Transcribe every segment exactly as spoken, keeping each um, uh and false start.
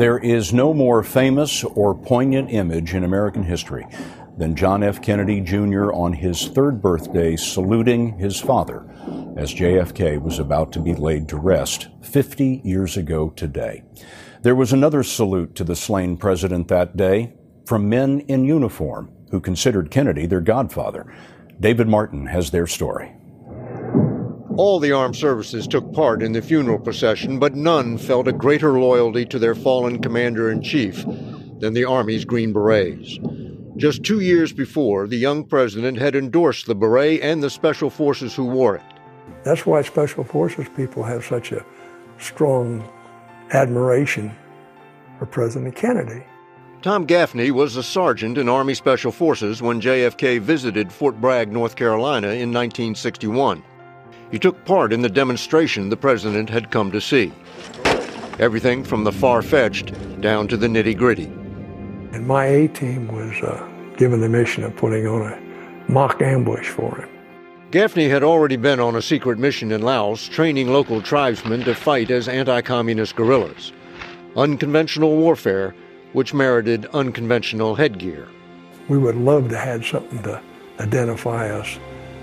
There is no more famous or poignant image in American history than John F. Kennedy Junior on his third birthday saluting his father as J F K was about to be laid to rest fifty years ago today. There was another salute to the slain president that day from men in uniform who considered Kennedy their godfather. David Martin has their story. All the armed services took part in the funeral procession, but none felt a greater loyalty to their fallen commander-in-chief than the Army's Green Berets. Just two years before, the young president had endorsed the beret and the special forces who wore it. That's why special forces people have such a strong admiration for President Kennedy. Tom Gaffney was a sergeant in Army Special Forces when J F K visited Fort Bragg, North Carolina in nineteen sixty-one. He took part in the demonstration the president had come to see. Everything from the far-fetched down to the nitty-gritty. And my A-team was uh, given the mission of putting on a mock ambush for him. Gaffney had already been on a secret mission in Laos, training local tribesmen to fight as anti-communist guerrillas. Unconventional warfare, which merited unconventional headgear. We would love to have something to identify us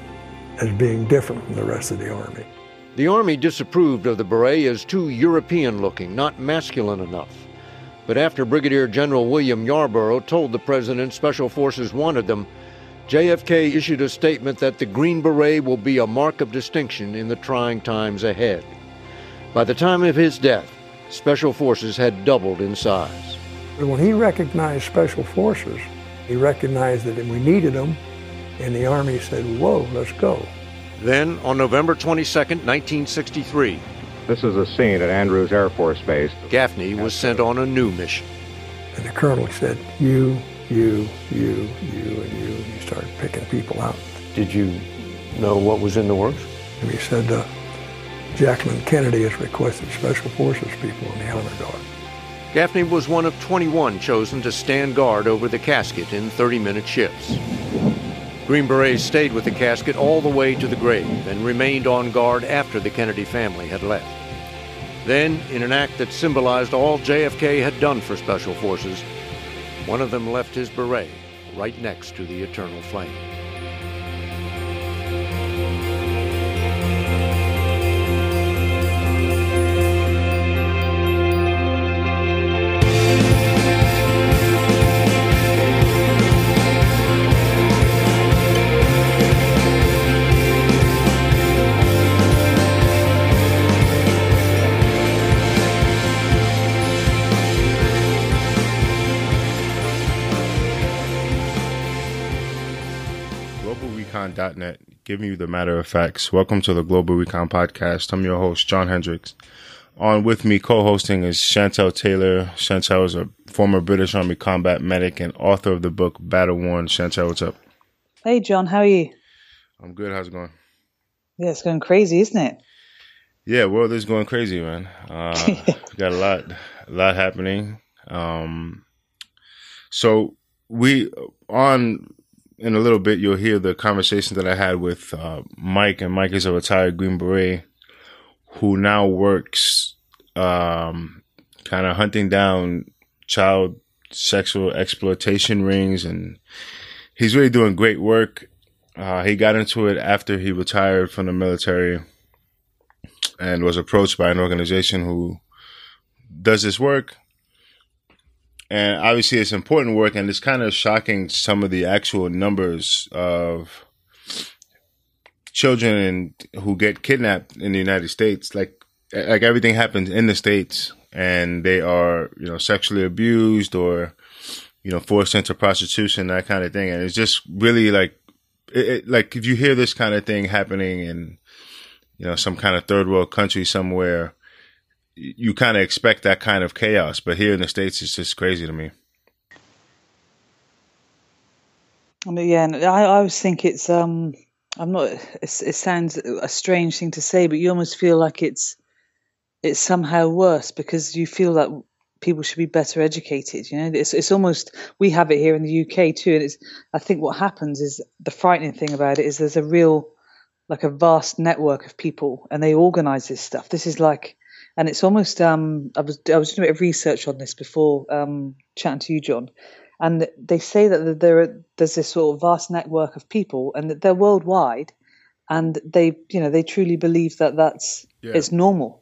as being different from the rest of the Army. The Army disapproved of the beret as too European-looking, not masculine enough. But after Brigadier General William Yarborough told the president Special Forces wanted them, J F K issued a statement that the Green Beret will be a mark of distinction in the trying times ahead. By the time of his death, Special Forces had doubled in size. When he recognized Special Forces, he recognized that we needed them, and the Army said, whoa, let's go. Then, on November twenty-second, nineteen sixty-three, this is a scene at Andrews Air Force Base. Gaffney was sent on a new mission. And the colonel said, you, you, you, you, and you, and he started picking people out. Did you know what was in the works? And he said, uh, Jacqueline Kennedy has requested Special Forces people in the honor guard. Gaffney was one of twenty-one chosen to stand guard over the casket in thirty-minute shifts. Green Berets stayed with the casket all the way to the grave and remained on guard after the Kennedy family had left. Then, in an act that symbolized all J F K had done for Special Forces, one of them left his beret right next to the eternal flame. Dot net, giving you the matter of facts. Welcome to the Global Recon Podcast. I'm your host, John Hendricks. On with me, co-hosting is Chantel Taylor. Chantel is a former British Army combat medic and author of the book Battle Worn. Chantel, what's up? Hey, John, how are you? I'm good. How's it going? Yeah, it's going crazy, isn't it? Yeah, world is going crazy, man. Uh, we got a lot, a lot happening. Um, so we on. In a little bit, you'll hear the conversation that I had with uh, Mike, and Mike is a retired Green Beret who now works um, kind of hunting down child sexual exploitation rings, and he's really doing great work. Uh, he got into it after he retired from the military and was approached by an organization who does this work. And obviously it's important work, and it's kind of shocking some of the actual numbers of children who get kidnapped in the United States. Like, like everything happens in the States, and they are, you know, sexually abused or, you know, forced into prostitution, that kind of thing. And it's just really like, it, it, like if you hear this kind of thing happening in, you know, some kind of third world country somewhere, you kind of expect that kind of chaos, but here in the States, it's just crazy to me. I mean, yeah, and I, I always think it's, um, I'm not, it's, it sounds a strange thing to say, but you almost feel like it's, it's somehow worse because you feel that people should be better educated. You know, it's, it's almost, we have it here in the U K too. And it's, I think what happens is the frightening thing about it is there's a real, like a vast network of people and they organize this stuff. This is like, And it's almost um, I was I was doing a bit of research on this before um, chatting to you, John, and they say that there are, there's this sort of vast network of people, and that they're worldwide, and they you know they truly believe that that's Yeah. it's normal,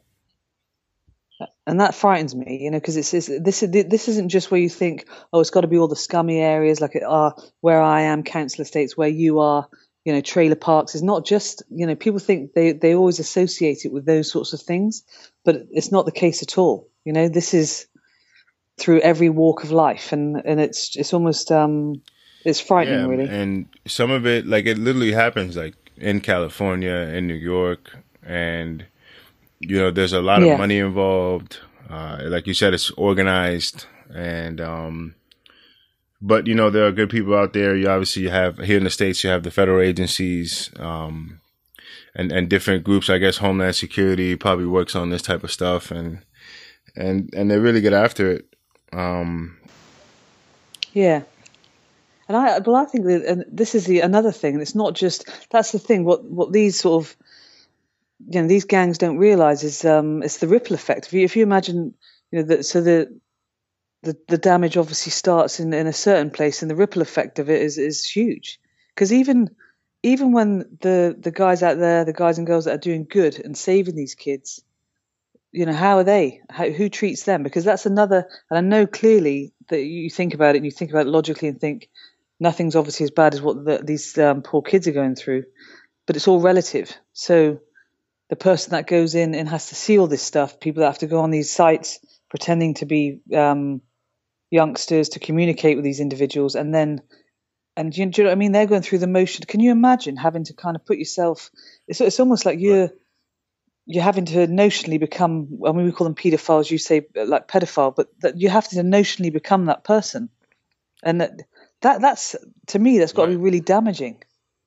and that frightens me, you know, because it's, it's this is this isn't just where you think, oh, it's got to be all the scummy areas like it are where I am, council estates, where you are, you know, trailer parks. It's not just, you know, people think they they always associate it with those sorts of things, but it's not the case at all. You know, this is through every walk of life, and and it's it's almost um it's frightening, Yeah, really. and some of it, like it literally happens, like in California, in New York, and you know, there's a lot Yeah. of money involved. Uh, like you said, it's organized, and um, but you know, there are good people out there. You obviously have here in the States, you have the federal agencies, um, and and different groups. I guess Homeland Security probably works on this type of stuff, and and and they really get after it. Um, Yeah. And I, well, I think that and this is the another thing, and it's not just that's the thing. What what these sort of you know these gangs don't realize is um it's the ripple effect. If you if you imagine you know that so the the the damage obviously starts in in a certain place, and the ripple effect of it is is huge. Because even even when the the guys out there, the guys and girls that are doing good and saving these kids, you know, how are they? How, who treats them? Because that's another. And I know clearly that you think about it and you think about it logically and think nothing's obviously as bad as what the, these um, poor kids are going through, but it's all relative. So the person that goes in and has to see all this stuff, people that have to go on these sites pretending to be um, youngsters to communicate with these individuals, and then, and do you, do you know what I mean? They're going through the motion. Can you imagine having to kind of put yourself? It's it's almost like you're you're having to notionally become. I mean, we call them paedophiles. You say like pedophile, but that you have to notionally become that person, and that, that that's to me that's got to Right. be really damaging.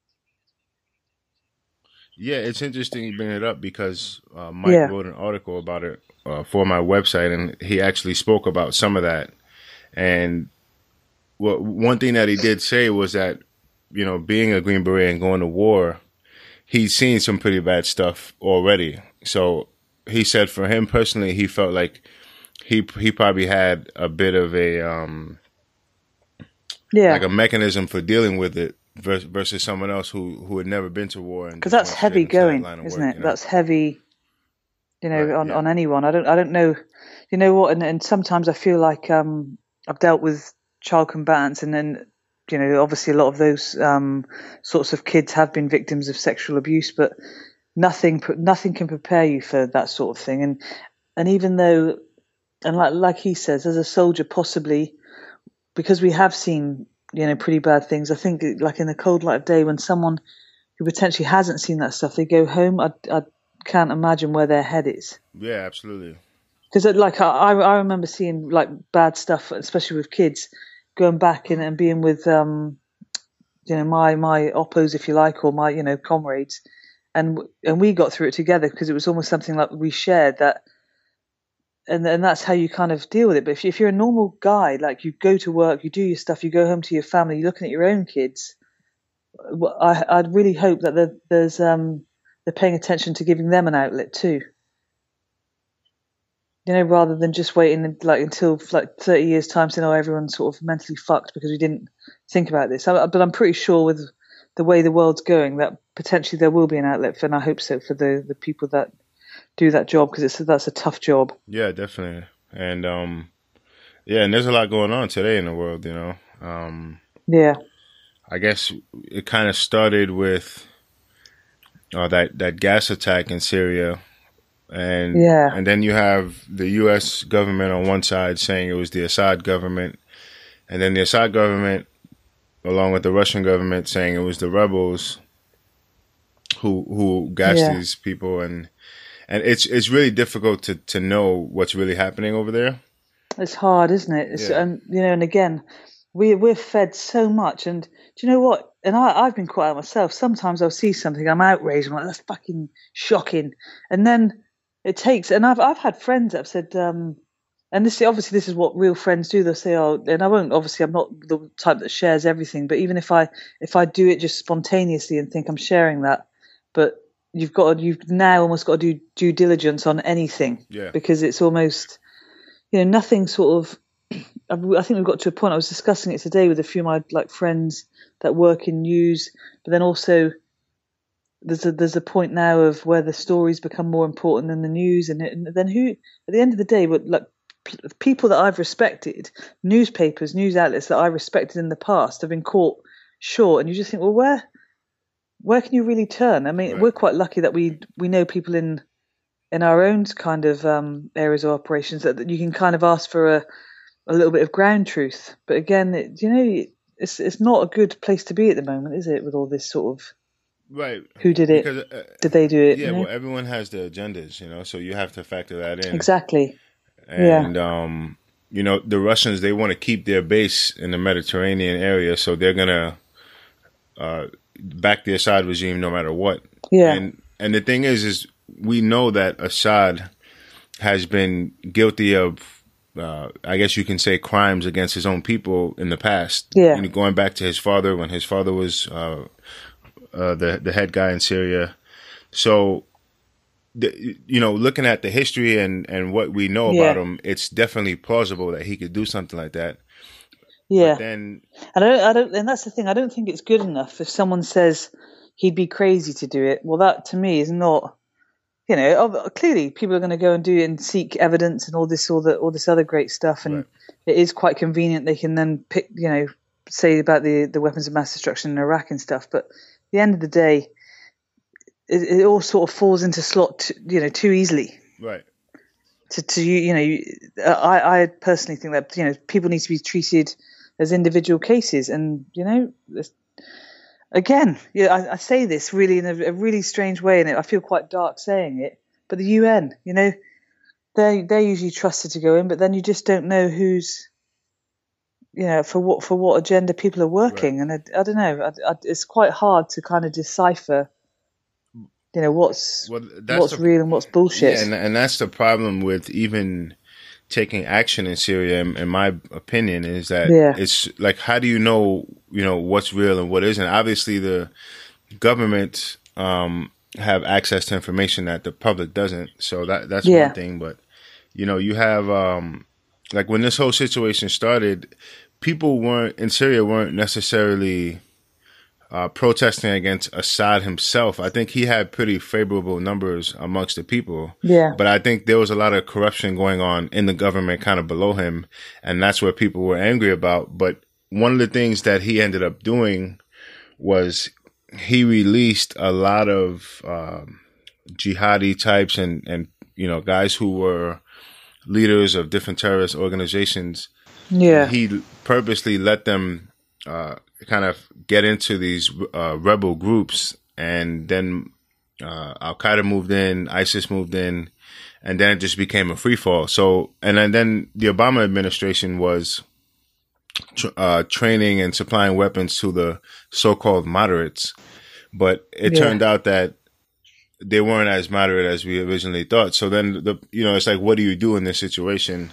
Yeah, it's interesting you bring it up because uh, Mike Yeah. wrote an article about it uh, for my website, and he actually spoke about some of that. And well, one thing that he did say was that, you know, being a Green Beret and going to war, he's seen some pretty bad stuff already. So he said for him personally, he felt like he he probably had a bit of a um, Yeah, like a mechanism for dealing with it vers- versus someone else who who had never been to war. and because just that's wants to heavy get into that going, line of isn't work, it? you know? That's heavy, you know, Right, on, yeah. on anyone. I don't I don't know, you know what? And, and sometimes I feel like um, I've dealt with child combatants, and then you know, obviously a lot of those um, sorts of kids have been victims of sexual abuse, but nothing nothing can prepare you for that sort of thing. And and even though, and like like he says, as a soldier, possibly because we have seen you know pretty bad things. I think like in the cold light of day, when someone who potentially hasn't seen that stuff, they go home. I, I can't imagine where their head is. Yeah, absolutely. Because like I, I remember seeing like bad stuff, especially with kids, going back and, and being with um, you know my my oppos, if you like, or my you know comrades, and and we got through it together because it was almost something like we shared that, and and that's how you kind of deal with it. But if, you, if you're a normal guy, like you go to work, you do your stuff, you go home to your family, you're looking at your own kids. I, I'd really hope that there, there's um, they're paying attention to giving them an outlet too. You know, rather than just waiting like until like thirty years time saying, "Oh, everyone's sort of mentally fucked because we didn't think about this." I, but I'm pretty sure with the way the world's going that potentially there will be an outlet for, and I hope so for the, the people that do that job because it's that's a tough job. Yeah, definitely. And um, yeah, and there's a lot going on today in the world. You know, um, Yeah, I guess it kind of started with uh, that that gas attack in Syria. And Yeah. and then you have the U S government on one side saying it was the Assad government, and then the Assad government, along with the Russian government, saying it was the rebels who who gassed Yeah. these people, and and it's it's really difficult to, to know what's really happening over there. it's hard, isn't it? It's, Yeah. And you know, and again, we we're fed so much, and do you know what? And I I've been quite out myself. Sometimes I'll see something, I'm outraged, I'm like, that's fucking shocking, and then it takes, and I've I've had friends that have said, um, and this obviously this is what real friends do. They'll say, oh, and I won't. Obviously, I'm not the type that shares everything, but even if I if I do it just spontaneously and think I'm sharing that, but you've got to, you've now almost got to do due diligence on anything, Yeah. because it's almost, you know, nothing sort of. I think we've got to a point. I was discussing it today with a few of my like friends that work in news, but then also there's a there's a point now of where the stories become more important than the news, and, it, and then who at the end of the day, but like people that I've respected, newspapers, news outlets that I respected in the past have been caught short, and you just think, well, where where can you really turn? I mean, Right. we're quite lucky that we we know people in in our own kind of um, areas of operations that, that you can kind of ask for a a little bit of ground truth. But again, it, you know, it's it's not a good place to be at the moment, is it? With all this sort of Right. who did it? Because, uh, did they do it? Yeah, you know? well, everyone has their agendas, you know, so you have to factor that in. Exactly. And, yeah. um, you know, the Russians, they want to keep their base in the Mediterranean area, so they're going to uh, back the Assad regime no matter what. Yeah. And, and the thing is, is we know that Assad has been guilty of, uh, I guess you can say, crimes against his own people in the past. Yeah. You know, going back to his father, when his father was uh, uh, the the head guy in Syria. So, the, you know, looking at the history and, and what we know Yeah. about him, it's definitely plausible that he could do something like that. Yeah. But then, I don't, I don't, and that's the thing. I don't think it's good enough if someone says he'd be crazy to do it. Well, that to me is not. You know, clearly people are going to go and do it and seek evidence and all this, all the, all this other great stuff, and Right. it is quite convenient. They can then pick, you know, say about the, the weapons of mass destruction in Iraq and stuff. But at the end of the day, it, it all sort of falls into slot, t- you know, too easily. right. To, to you, you know, I, I personally think that you know people need to be treated as individual cases, and you know. Again, yeah, I, I say this really in a, a really strange way, and I feel quite dark saying it. But the U N, you know, they they're usually trusted to go in, but then you just don't know who's, you know, for what for what agenda people are working, right. and I, I don't know. I, I, it's quite hard to kind of decipher, you know, what's well, what's the, real and what's bullshit. Yeah, and, and that's the problem with even taking action in Syria, in, in my opinion, is that yeah. it's like, how do you know, you know, what's real and what isn't? Obviously, the government um, have access to information that the public doesn't. So that that's yeah. one thing. But, you know, you have, um, like when this whole situation started, people weren't, in Syria, weren't necessarily uh, protesting against Assad himself. I think he had pretty favorable numbers amongst the people. Yeah. But I think there was a lot of corruption going on in the government kind of below him. And that's what people were angry about. But one of the things that he ended up doing was he released a lot of um, jihadi types and, and, you know, guys who were leaders of different terrorist organizations. Yeah. He purposely let them uh, kind of get into these uh, rebel groups, and then uh, Al Qaeda moved in, ISIS moved in, and then it just became a free fall. So, and then, then the Obama administration was tr- uh, training and supplying weapons to the so-called moderates, but it yeah. turned out that they weren't as moderate as we originally thought. So then, the you know, it's like, what do you do in this situation?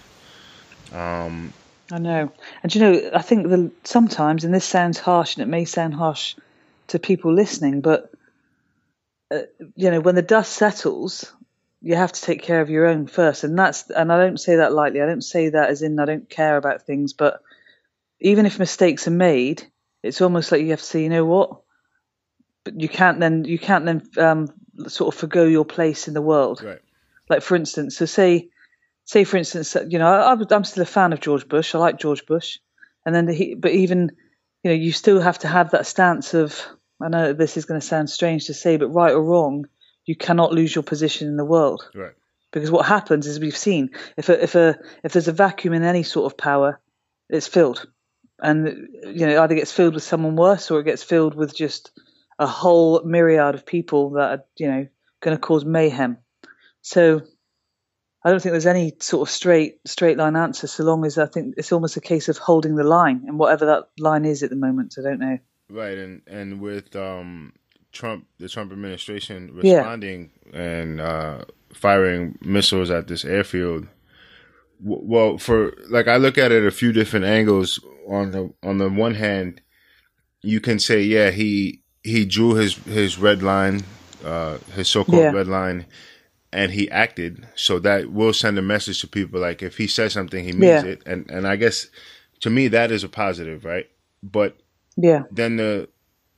Um, I know. And, you know, I think the, sometimes, and this sounds harsh, and it may sound harsh to people listening, but, uh, you know, when the dust settles, you have to take care of your own first. And that's, and I don't say that lightly. I don't say that as in I don't care about things, but even if mistakes are made, it's almost like you have to say, you know what? But you can't then, you can't then um, sort of forgo your place in the world. right. Like, for instance, so say, Say, for instance, you know, I, I'm still a fan of George Bush. I like George Bush, and then, he, but even, you know, you still have to have that stance of. I know this is going to sound strange to say, but right or wrong, you cannot lose your position in the world. Right. Because what happens is we've seen if a, if a if there's a vacuum in any sort of power, it's filled, and you know, either gets filled with someone worse or it gets filled with just a whole myriad of people that are, you know, going to cause mayhem. So. I don't think there's any sort of straight straight line answer, so long as I think it's almost a case of holding the line, and whatever that line is at the moment, I don't know. Right, and and with um, Trump, the Trump administration responding yeah. and uh, firing missiles at this airfield. W- well, for like I look at it a few different angles. On the on the one hand, you can say, yeah, he he drew his his red line uh, his so-called Yeah. red line, and he acted. So that will send a message to people. Like if he says something, he means Yeah. it. And and I guess to me that is a positive, right? But Yeah. then the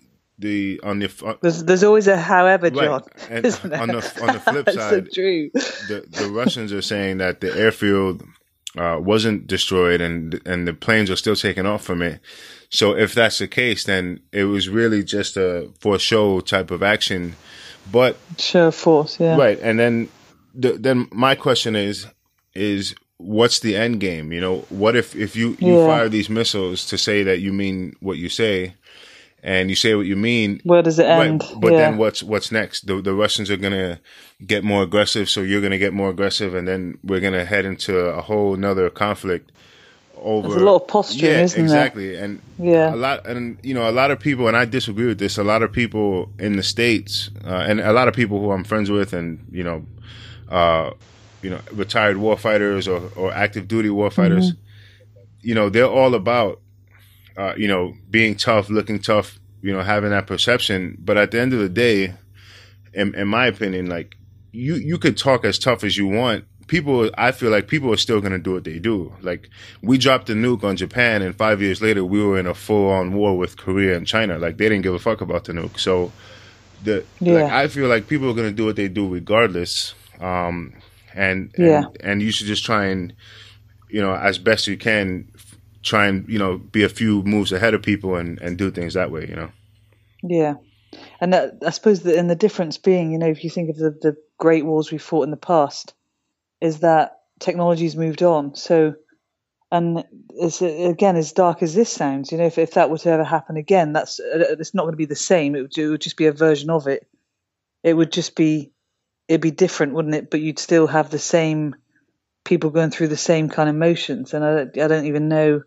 the on the uh, There's there's always a however, right, John. and Isn't there? on the on the flip That's so side, true. the the Russians are saying that the airfield uh, wasn't destroyed and and the planes are still taking off from it. So if that's the case, then it was really just a for show type of action. But Show of force, yeah. right, and then the, then my question is is what's the end game? You know, what if if you you Yeah. fire these missiles to say that you mean what you say, and you say what you mean? Where does it end? Right, but yeah. then what's what's next? The the Russians are gonna get more aggressive, so you're gonna get more aggressive, and then we're gonna head into a whole nother conflict over. There's a lot of posturing, yeah, isn't exactly. And Yeah. a lot, and you know, a lot of people, and I disagree with this. A lot of people in the States, uh, and a lot of people who I'm friends with, and you know, uh, you know, retired warfighters or or active duty warfighters, Mm-hmm. you know, they're all about. Uh, you know, being tough, looking tough, you know, having that perception. But at the end of the day, in, in my opinion, like you, you could talk as tough as you want. People, I feel like people are still going to do what they do. Like we dropped a nuke on Japan and five years later we were in a full on war with Korea and China. Like they didn't give a fuck about the nuke. So the, Yeah. like, I feel like people are going to do what they do regardless. Um, and, Yeah. and, and you should just try and, you know, as best you can, try and, you know, be a few moves ahead of people and, and do things that way, you know? Yeah. And that, I suppose that, and the difference being, you know, if you think of the, the great wars we fought in the past, is that technology's moved on. So, and it's, again, as dark as this sounds, you know, if, if that were to ever happen again, that's it's not going to be the same. It would, it would just be a version of it. It would just be, it'd be different, wouldn't it? But you'd still have the same people going through the same kind of motions. And I, I don't even know.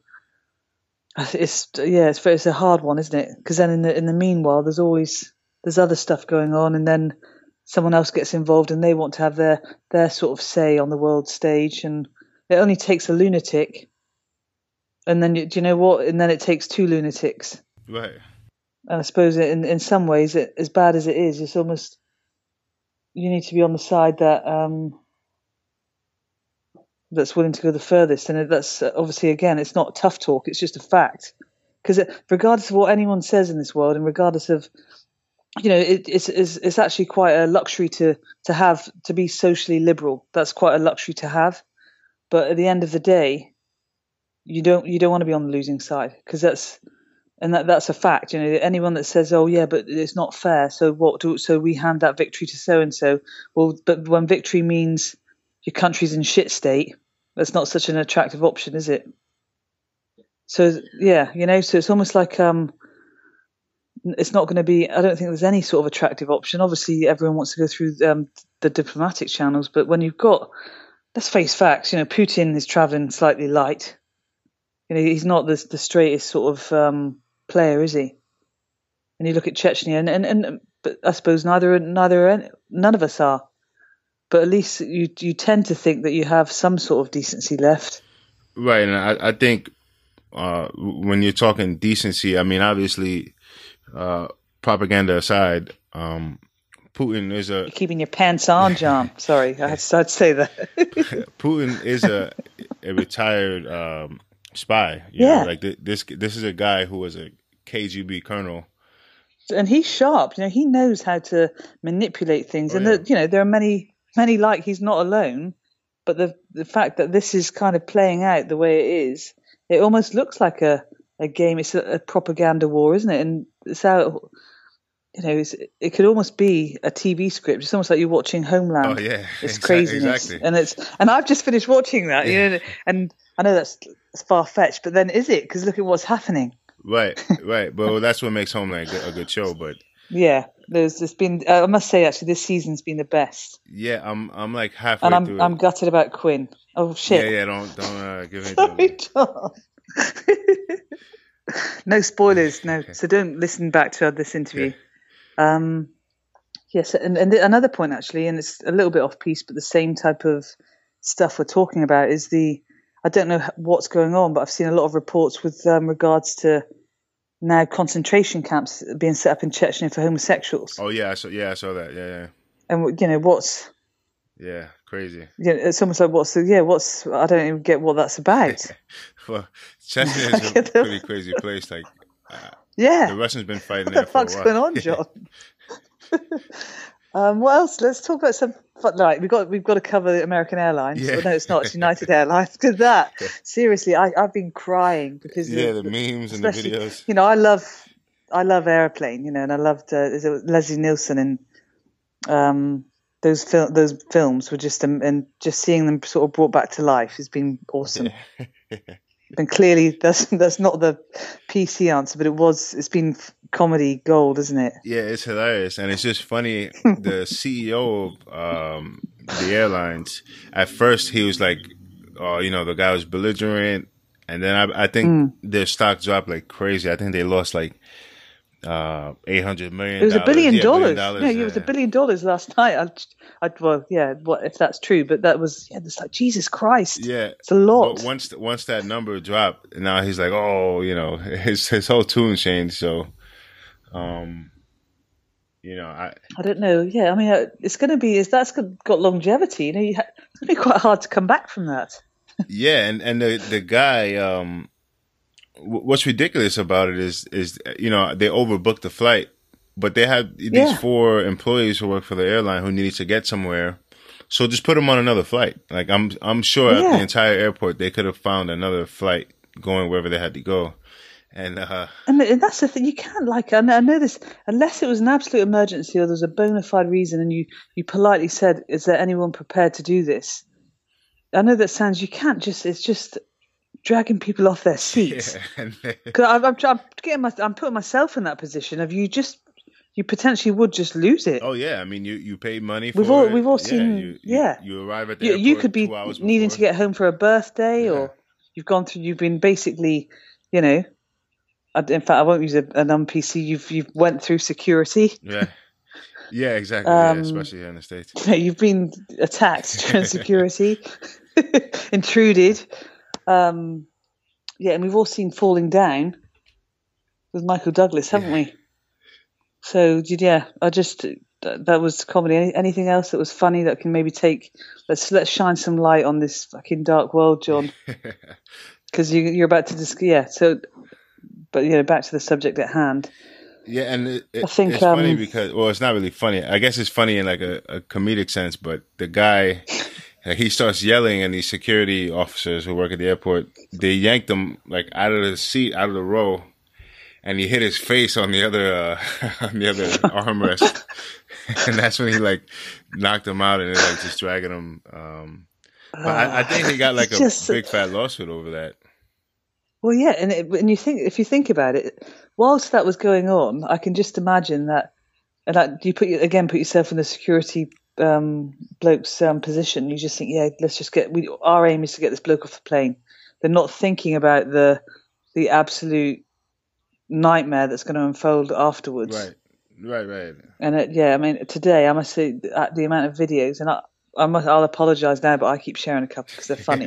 It's yeah, it's it's a hard one, isn't it? Because then in the in the meanwhile, there's always there's other stuff going on, and then someone else gets involved, and they want to have their their sort of say on the world stage, and it only takes a lunatic, and then you, do you know what? And then it takes two lunatics. Right. And I suppose in in some ways, it, as bad as it is, it's almost you need to be on the side that um, that's willing to go the furthest, and that's obviously again, it's not tough talk; it's just a fact. Because regardless of what anyone says in this world, and regardless of you know, it, it's, it's it's actually quite a luxury to to have to be socially liberal. That's quite a luxury to have. But at the end of the day, you don't you don't want to be on the losing side because that's and that that's a fact. You know, anyone that says, "Oh yeah, but it's not fair," so what? Do, so we hand that victory to so and so. Well, but when victory means your country's in shit state, that's not such an attractive option, is it? So yeah, you know, so it's almost like um, it's not going to be. I don't think there's any sort of attractive option. Obviously, everyone wants to go through um, the diplomatic channels, but when you've got, let's face facts. You know, Putin is traveling slightly light. You know, he's not the the straightest sort of um, player, is he? And you look at Chechnya, and and, and but I suppose neither neither none of us are. But at least you you tend to think that you have some sort of decency left. Right, and I, I think uh, when you're talking decency, I mean, obviously, uh, propaganda aside, um, Putin is a... You're keeping your pants on, John. Sorry, I had to, I had to say that. Putin is a, a retired um, spy. You Yeah. know, like th- this, this is a guy who was a K G B colonel. And he's sharp. You know, he knows how to manipulate things. Oh, and yeah. the, you know, there are many... Many like he's not alone, but the the fact that this is kind of playing out the way it is, it almost looks like a, a game. It's a, a propaganda war, isn't it? And it's how, you know, it's, it could almost be a T V script. It's almost like you're watching Homeland. Oh, yeah. It's Exa- craziness, exactly. and it's and I've just finished watching that. Yeah. You know, and I know that's, that's far fetched, but then is it? Because look at what's happening. Right, right. Well, that's what makes Homeland a good, a good show, but... Yeah, there's there's been. Uh, I must say, actually, this season's been the best. Yeah, I'm I'm like halfway And I'm through I'm it. gutted about Quinn. Oh shit! Yeah, yeah. Don't don't uh, give me Sorry, John. No spoilers, no. So don't listen back to this interview. Um, yes, and, and another point actually, and it's a little bit off piece, but the same type of stuff we're talking about is the. I don't know what's going on, but I've seen a lot of reports with um, regards to now concentration camps being set up in Chechnya for homosexuals. Oh yeah, I saw. Yeah, I saw that. Yeah, yeah. And you know what's. Yeah, crazy. Yeah, it's almost like what's the yeah, what's I don't even get what that's about. Well, Chechnya is a pretty crazy place. Like, uh, yeah, the Russians been fighting what there the for a fuck's while. going on, John? um, what else? Let's talk about some. Right, we've got we've got to cover the American Airlines. Yeah. Well, no, it's not. It's United Airlines. Because that seriously, I I've been crying because Yeah, of, the memes and the videos. You know, I love I love Airplane. You know, and I loved uh, is it Leslie Nielsen and um. Those fil- those films were just um, and just seeing them sort of brought back to life has been awesome. Yeah. And clearly, that's that's not the P C answer, but it was. It's been f- comedy gold, isn't it? Yeah, it's hilarious, and it's just funny. The C E O of um, the airlines, at first he was like, "Oh, you know, the guy was belligerent," and then I, I think mm. their stock dropped like crazy. I think they lost like. Uh, eight hundred million. It was a billion yeah, dollars. Billion dollars. Yeah, yeah, it was a billion dollars last night. I, I, well, yeah, what if that's true? But that was, yeah, it's like Jesus Christ. Yeah, it's a lot. But once once that number dropped, now he's like, oh, you know, his his whole tune changed. So, um, you know, I I don't know. Yeah, I mean, it's going to be is that's got longevity. You know, you ha- it's going to be quite hard to come back from that. Yeah, and and the the guy. Um, What's ridiculous about it is, is you know, they overbooked the flight, but they had these yeah. four employees who work for the airline who needed to get somewhere, so just put them on another flight. Like I'm, I'm sure yeah. at the entire airport they could have found another flight going wherever they had to go, and uh, and, and that's the thing. You can't like I know, I know this unless it was an absolute emergency or there's a bona fide reason, and you you politely said, "Is there anyone prepared to do this?" I know that sounds. You can't just. It's just. Dragging people off their seats because yeah. I'm, I'm, I'm getting my, I'm putting myself in that position of you just you potentially would just lose it. Oh yeah, I mean you, you pay money for we've all it. we've all yeah, seen you, yeah you, you arrive at the you, airport you could be two hours needing before. to get home for a birthday, yeah. or you've gone through you've been basically you know in fact I won't use a, an un P C you've you've went through security. Yeah. Yeah, exactly. um, yeah, especially here in the States. You've been attacked during security, intruded. Um, Yeah, and we've all seen Falling Down with Michael Douglas, haven't yeah. we? So, yeah, I just that was comedy. Any, anything else that was funny that can maybe take? Let's let's shine some light on this fucking dark world, John. Because you, you're about to discuss. Yeah. So, but you know, back to the subject at hand. Yeah, and it, it, I think, it's um, funny because well, it's not really funny. I guess it's funny in like a, a comedic sense, but the guy. He starts yelling, and these security officers who work at the airport, they yanked him like out of the seat, out of the row, and he hit his face on the other uh, on the other armrest, and that's when he like knocked him out, and they're like just dragging him. Um, but I, I think he got like a just, big fat lawsuit over that. Well, yeah, and it, and you think if you think about it, whilst that was going on, I can just imagine that, and that you put again put yourself in the security. Um, bloke's um, position. You just think, yeah, let's just get. We, our aim is to get this bloke off the plane. They're not thinking about the the absolute nightmare that's going to unfold afterwards. Right, right, right. And it, yeah, I mean, today I must say at the amount of videos, and I, I must, I'll apologise now, but I keep sharing a couple because they're funny.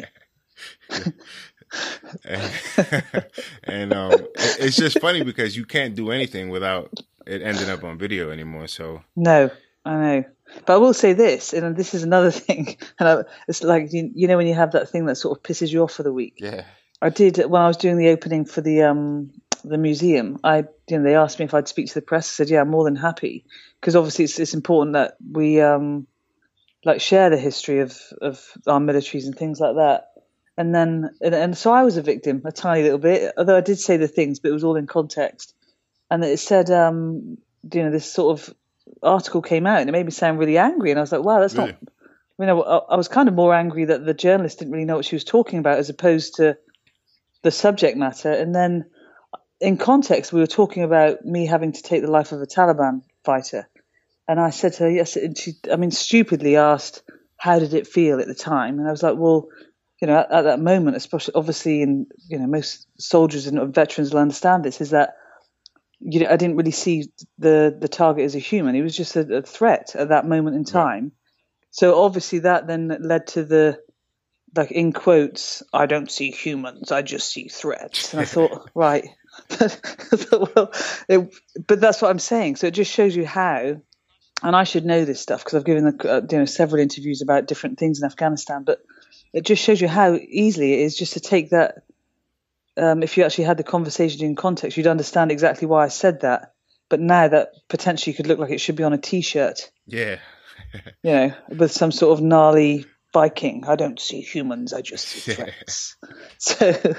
and and um, it, it's just funny because you can't do anything without it ending up on video anymore. So no, I know. But I will say this, and this is another thing, and I, it's like you, you know when you have that thing that sort of pisses you off for the week. Yeah. I did when I was doing the opening for the um the museum. I you know they asked me if I'd speak to the press. I said yeah, I'm more than happy because obviously it's it's important that we um like share the history of of our militaries and things like that. And then and, and so I was a victim a tiny little bit, although I did say the things, but it was all in context. And it said um you know this sort of article came out and it made me sound really angry, and I was like, wow, that's really? not. You know, I, I was kind of more angry that the journalist didn't really know what she was talking about as opposed to the subject matter. And then, in context, we were talking about me having to take the life of a Taliban fighter, and I said to her, yes. And she, I mean, stupidly asked, how did it feel at the time? And I was like, well, you know, at, at that moment, especially obviously, and you know, most soldiers and veterans will understand this, is that. You know, I didn't really see the, the target as a human. He was just a, a threat at that moment in time. Right. So obviously that then led to the, like in quotes, I don't see humans, I just see threats. And I thought, right, but, well, it, but that's what I'm saying. So it just shows you how, and I should know this stuff because I've given the, uh, you know several interviews about different things in Afghanistan. But it just shows you how easily it is just to take that. Um, if you actually had the conversation in context, you'd understand exactly why I said that. But now that potentially could look like it should be on a T-shirt. Yeah. You know, with some sort of gnarly Viking. I don't see humans, I just see threats. So,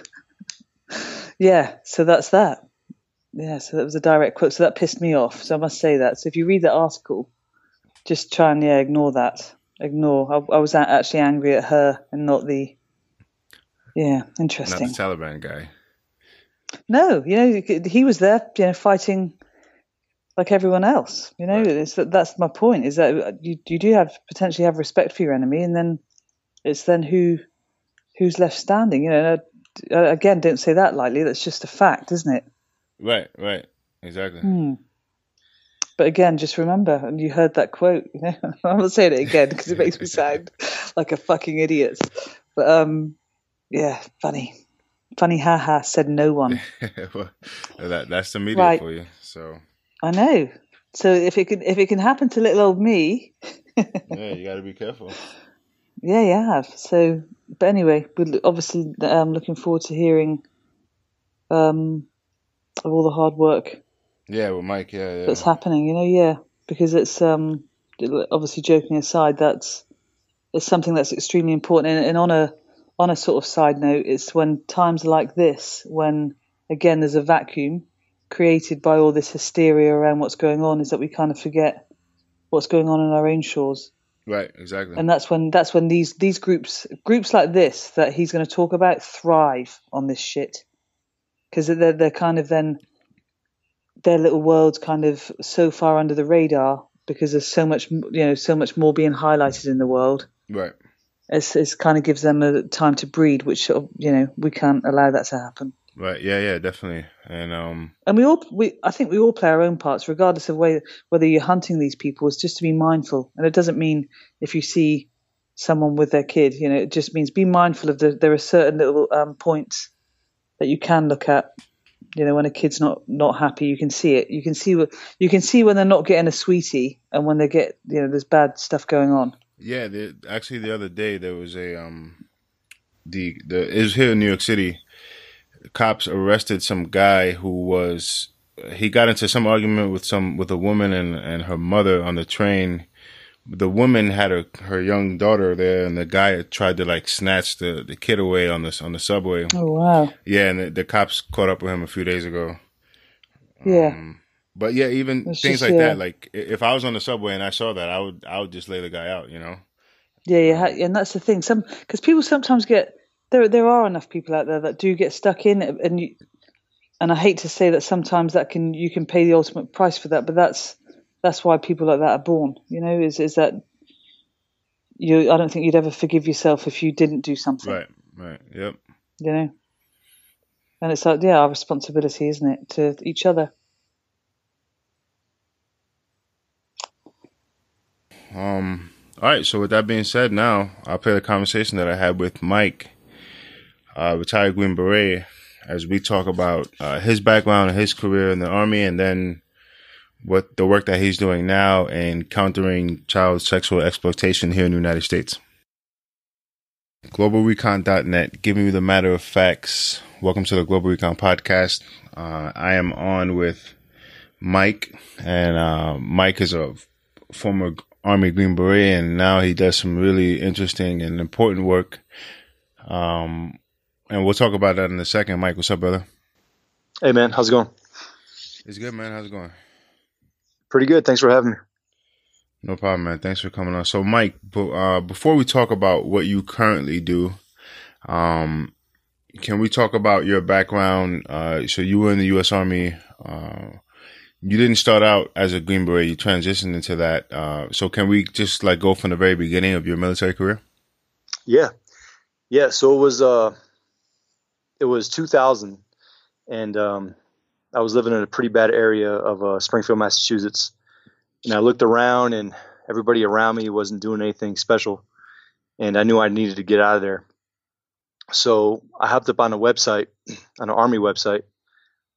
yeah, so that's that. Yeah, so that was a direct quote. So that pissed me off. So I must say that. So if you read that article, just try and, yeah, ignore that. Ignore. I, I was actually angry at her and not the, yeah, interesting. Not the Taliban guy. No, you know, he was there, you know, fighting like everyone else. You know, right. it's that that's my point. Is that you you do have potentially have respect for your enemy, and then it's then who who's left standing. You know, again, don't say that lightly. That's just a fact, isn't it? Right, right, exactly. Hmm. But again, just remember, and you heard that quote. You know, I'm not saying it again because it makes me sound like a fucking idiot. But um, yeah, funny. Funny, haha, said no one. Well, that that's the media right. for you. So I know. So if it can if it can happen to little old me, yeah, you got to be careful. Yeah, you have. So, but anyway, we're obviously um, looking forward to hearing um, of all the hard work. Yeah, with Mike. Yeah, yeah. That's happening. You know, yeah, because it's um, obviously joking aside, that's it's something that's extremely important. And, and on a On a sort of side note, it's when times like this, when, again, there's a vacuum created by all this hysteria around what's going on, is that we kind of forget what's going on in our own shores. Right, exactly. And that's when that's when these, these groups, groups like this that he's going to talk about thrive on this shit. Because they're, they're kind of then, their little world's kind of so far under the radar because there's so much, you know, so much more being highlighted in the world. Right. It's, it's kind of gives them a time to breed, which, you know, we can't allow that to happen. Right. Yeah. Yeah. Definitely. And um. And we all, we I think we all play our own parts, regardless of whether whether you're hunting these people. It's just to be mindful, and it doesn't mean if you see someone with their kid, you know, it just means be mindful of the. There are certain little um, points that you can look at. You know, when a kid's not not happy, you can see it. You can see what you can see when they're not getting a sweetie, and when they get, you know, there's bad stuff going on. Yeah, the, actually, the other day there was a um, the the it was here in New York City. Cops arrested some guy who was he got into some argument with some with a woman and, and her mother on the train. The woman had her her young daughter there, and the guy tried to like snatch the, the kid away on the on the subway. Oh wow! Yeah, and the, the cops caught up with him a few days ago. Yeah. Um, But yeah, even it's things just, like yeah. that. Like if I was on the subway and I saw that, I would I would just lay the guy out, you know. Yeah, yeah, and that's the thing. Some because people sometimes get there. There are enough people out there that do get stuck in, and you, and I hate to say that sometimes that can you can pay the ultimate price for that. But that's that's why people like that are born. You know, is is that you? I don't think you'd ever forgive yourself if you didn't do something. Right. Right. Yep. You know, and it's like yeah, our responsibility, isn't it, to each other. Um. All right. So with that being said, now I'll play the conversation that I had with Mike, uh, retired Green Beret, as we talk about uh, his background and his career in the Army, and then what the work that he's doing now in countering child sexual exploitation here in the United States. global recon dot net, giving you the matter of facts. Welcome to the Global Recon Podcast. Uh, I am on with Mike, and uh, Mike is a former Army Green Beret, and now he does some really interesting and important work. Um, and we'll talk about that in a second. Mike, what's up, brother? Hey, man. How's it going? It's good, man. How's it going? Pretty good. Thanks for having me. No problem, man. Thanks for coming on. So, Mike, b- uh, before we talk about what you currently do, um, can we talk about your background? Uh, so you were in the U S Army. Uh, You didn't start out as a Green Beret. You transitioned into that. Uh, so can we just like go from the very beginning of your military career? Yeah. Yeah. So it was, uh, it was two thousand, and um, I was living in a pretty bad area of uh, Springfield, Massachusetts. And I looked around, and everybody around me wasn't doing anything special. And I knew I needed to get out of there. So I hopped up on a website, on an Army website,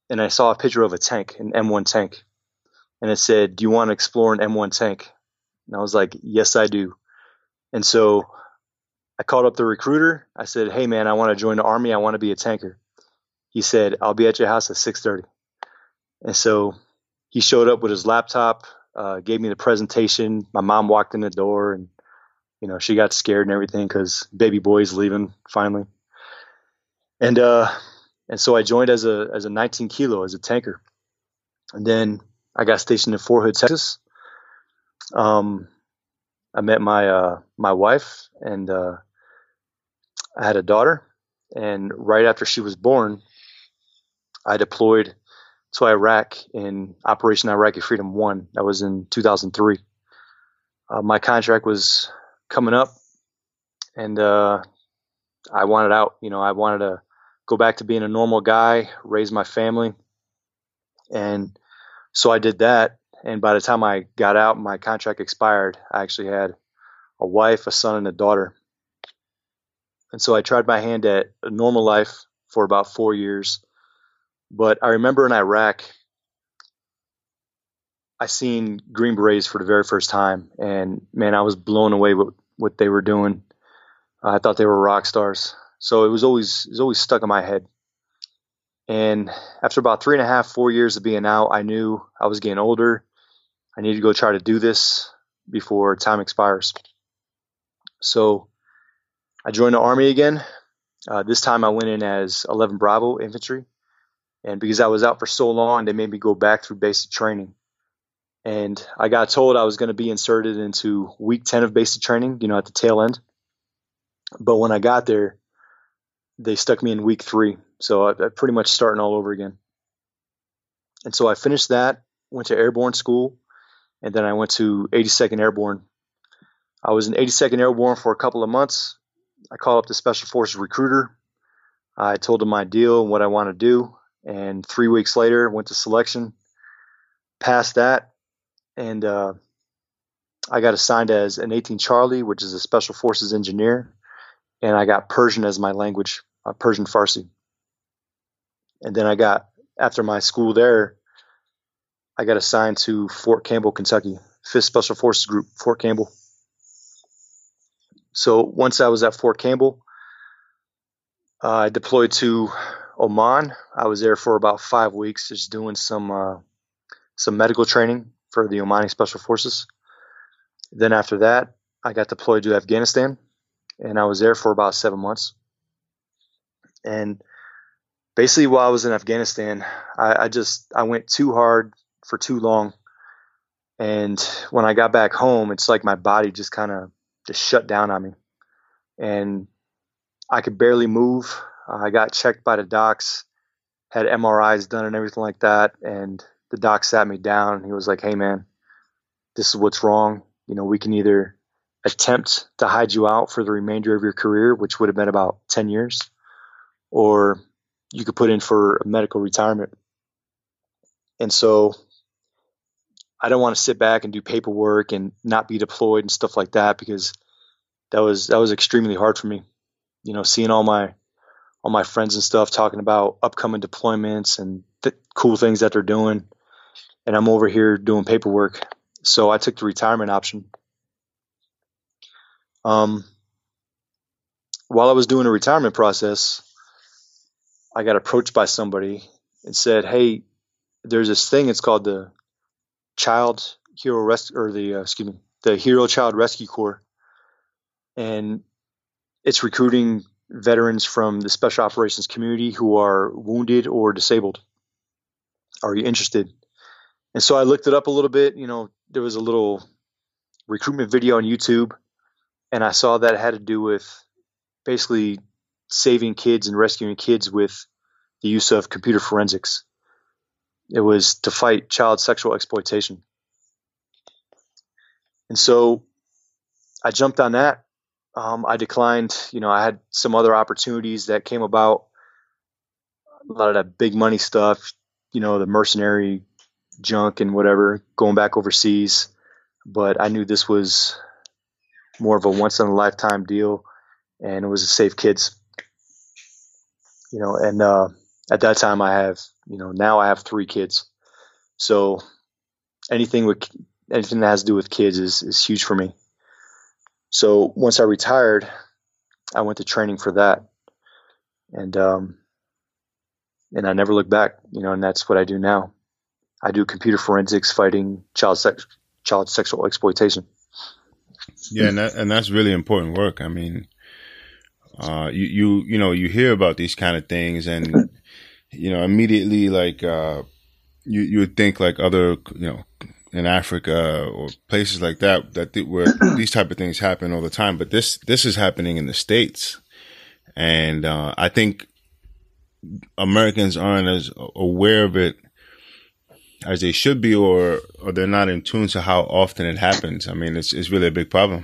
and I saw a picture of a tank, an M one tank. And it said, "Do you want to explore an M one tank?" And I was like, "Yes, I do." And so I called up the recruiter. I said, "Hey, man, I want to join the Army. I want to be a tanker." He said, "I'll be at your house at six thirty. And so he showed up with his laptop, uh, gave me the presentation. My mom walked in the door, and, you know, she got scared and everything because baby boy's leaving finally. And uh, and so I joined as a as a nineteen kilo, as a tanker. And then I got stationed in Fort Hood, Texas. Um, I met my uh, my wife, and uh, I had a daughter. And right after she was born, I deployed to Iraq in Operation Iraqi Freedom One. That was in two thousand three. Uh, my contract was coming up, and uh, I wanted out. You know, I wanted to go back to being a normal guy, raise my family, and so I did that. And by the time I got out, my contract expired. I actually had a wife, a son, and a daughter. And so I tried my hand at a normal life for about four years. But I remember in Iraq, I seen Green Berets for the very first time. And, man, I was blown away with what they were doing. I thought they were rock stars. So it was always it was always stuck in my head. And after about three and a half, four years of being out, I knew I was getting older. I needed to go try to do this before time expires. So I joined the Army again. Uh, this time I went in as eleven Bravo infantry. And because I was out for so long, they made me go back through basic training. And I got told I was going to be inserted into week ten of basic training, you know, at the tail end. But when I got there, they stuck me in week three. So I, I pretty much starting all over again. And so I finished that, went to airborne school, and then I went to eighty-second Airborne. I was in eighty-second Airborne for a couple of months. I called up the Special Forces recruiter. I told him my deal and what I want to do. And three weeks later, went to selection, passed that, and uh, I got assigned as an eighteen Charlie, which is a Special Forces engineer, and I got Persian as my language, uh, Persian Farsi. And then I got, after my school there, I got assigned to Fort Campbell, Kentucky, fifth Special Forces Group, Fort Campbell. So once I was at Fort Campbell, uh, I deployed to Oman. I was there for about five weeks, just doing some uh, some medical training for the Omani Special Forces. Then after that, I got deployed to Afghanistan, and I was there for about seven months. And basically, while I was in Afghanistan, I, I just I went too hard for too long. And when I got back home, it's like my body just kind of just shut down on me, and I could barely move. Uh, I got checked by the docs, had M R Is done and everything like that. And the doc sat me down and he was like, "Hey man, this is what's wrong. You know, we can either attempt to hide you out for the remainder of your career, which would have been about ten years, or you could put in for a medical retirement." And so I don't want to sit back and do paperwork and not be deployed and stuff like that, because that was that was extremely hard for me. You know, seeing all my all my friends and stuff talking about upcoming deployments and th- cool things that they're doing, and I'm over here doing paperwork. So I took the retirement option. Um, while I was doing the retirement process, I got approached by somebody and said, "Hey, there's this thing. It's called the Child Hero Rescue, or the uh, excuse me, the Hero Child Rescue Corps, and it's recruiting veterans from the special operations community who are wounded or disabled. Are you interested?" And so I looked it up a little bit. You know, there was a little recruitment video on YouTube, and I saw that it had to do with basically saving kids and rescuing kids with the use of computer forensics. It was to fight child sexual exploitation. And so I jumped on that. Um, I declined. You know, I had some other opportunities that came about, a lot of that big money stuff, you know, the mercenary junk and whatever, going back overseas. But I knew this was more of a once in a lifetime deal, and it was to save kids. You know, and uh, at that time I have, you know, now I have three kids. So anything with anything that has to do with kids is, is huge for me. So once I retired, I went to training for that. And, um, and I never looked back, you know, and that's what I do now. I do computer forensics fighting child sex, child sexual exploitation. Yeah. And that, and that's really important work. I mean, uh, you, you, you know, you hear about these kind of things and, you know, immediately like, uh, you, you would think like other, you know, in Africa or places like that, that th- where these type of things happen all the time. But this, this is happening in the States. And, uh, I think Americans aren't as aware of it as they should be, or, or they're not in tune to how often it happens. I mean, it's, it's really a big problem.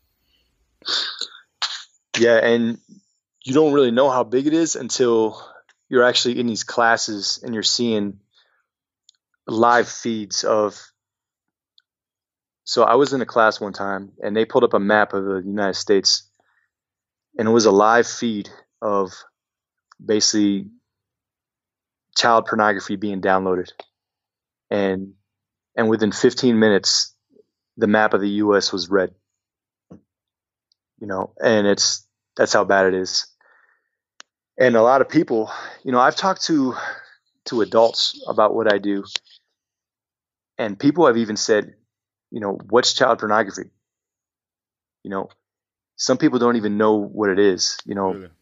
Yeah. And you don't really know how big it is until you're actually in these classes and you're seeing live feeds of. So I was in a class one time and they pulled up a map of the United States, and it was a live feed of basically child pornography being downloaded. And, and within fifteen minutes, the map of the U S was red, you know, and it's, that's how bad it is. And a lot of people, you know, I've talked to, to adults about what I do, and people have even said, you know, what's child pornography? You know, some people don't even know what it is, you know. Really?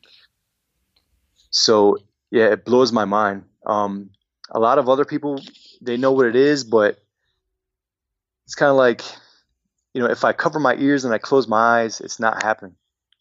So yeah, it blows my mind. Um, a lot of other people, they know what it is, but it's kind of like, you know, if I cover my ears and I close my eyes, it's not happening,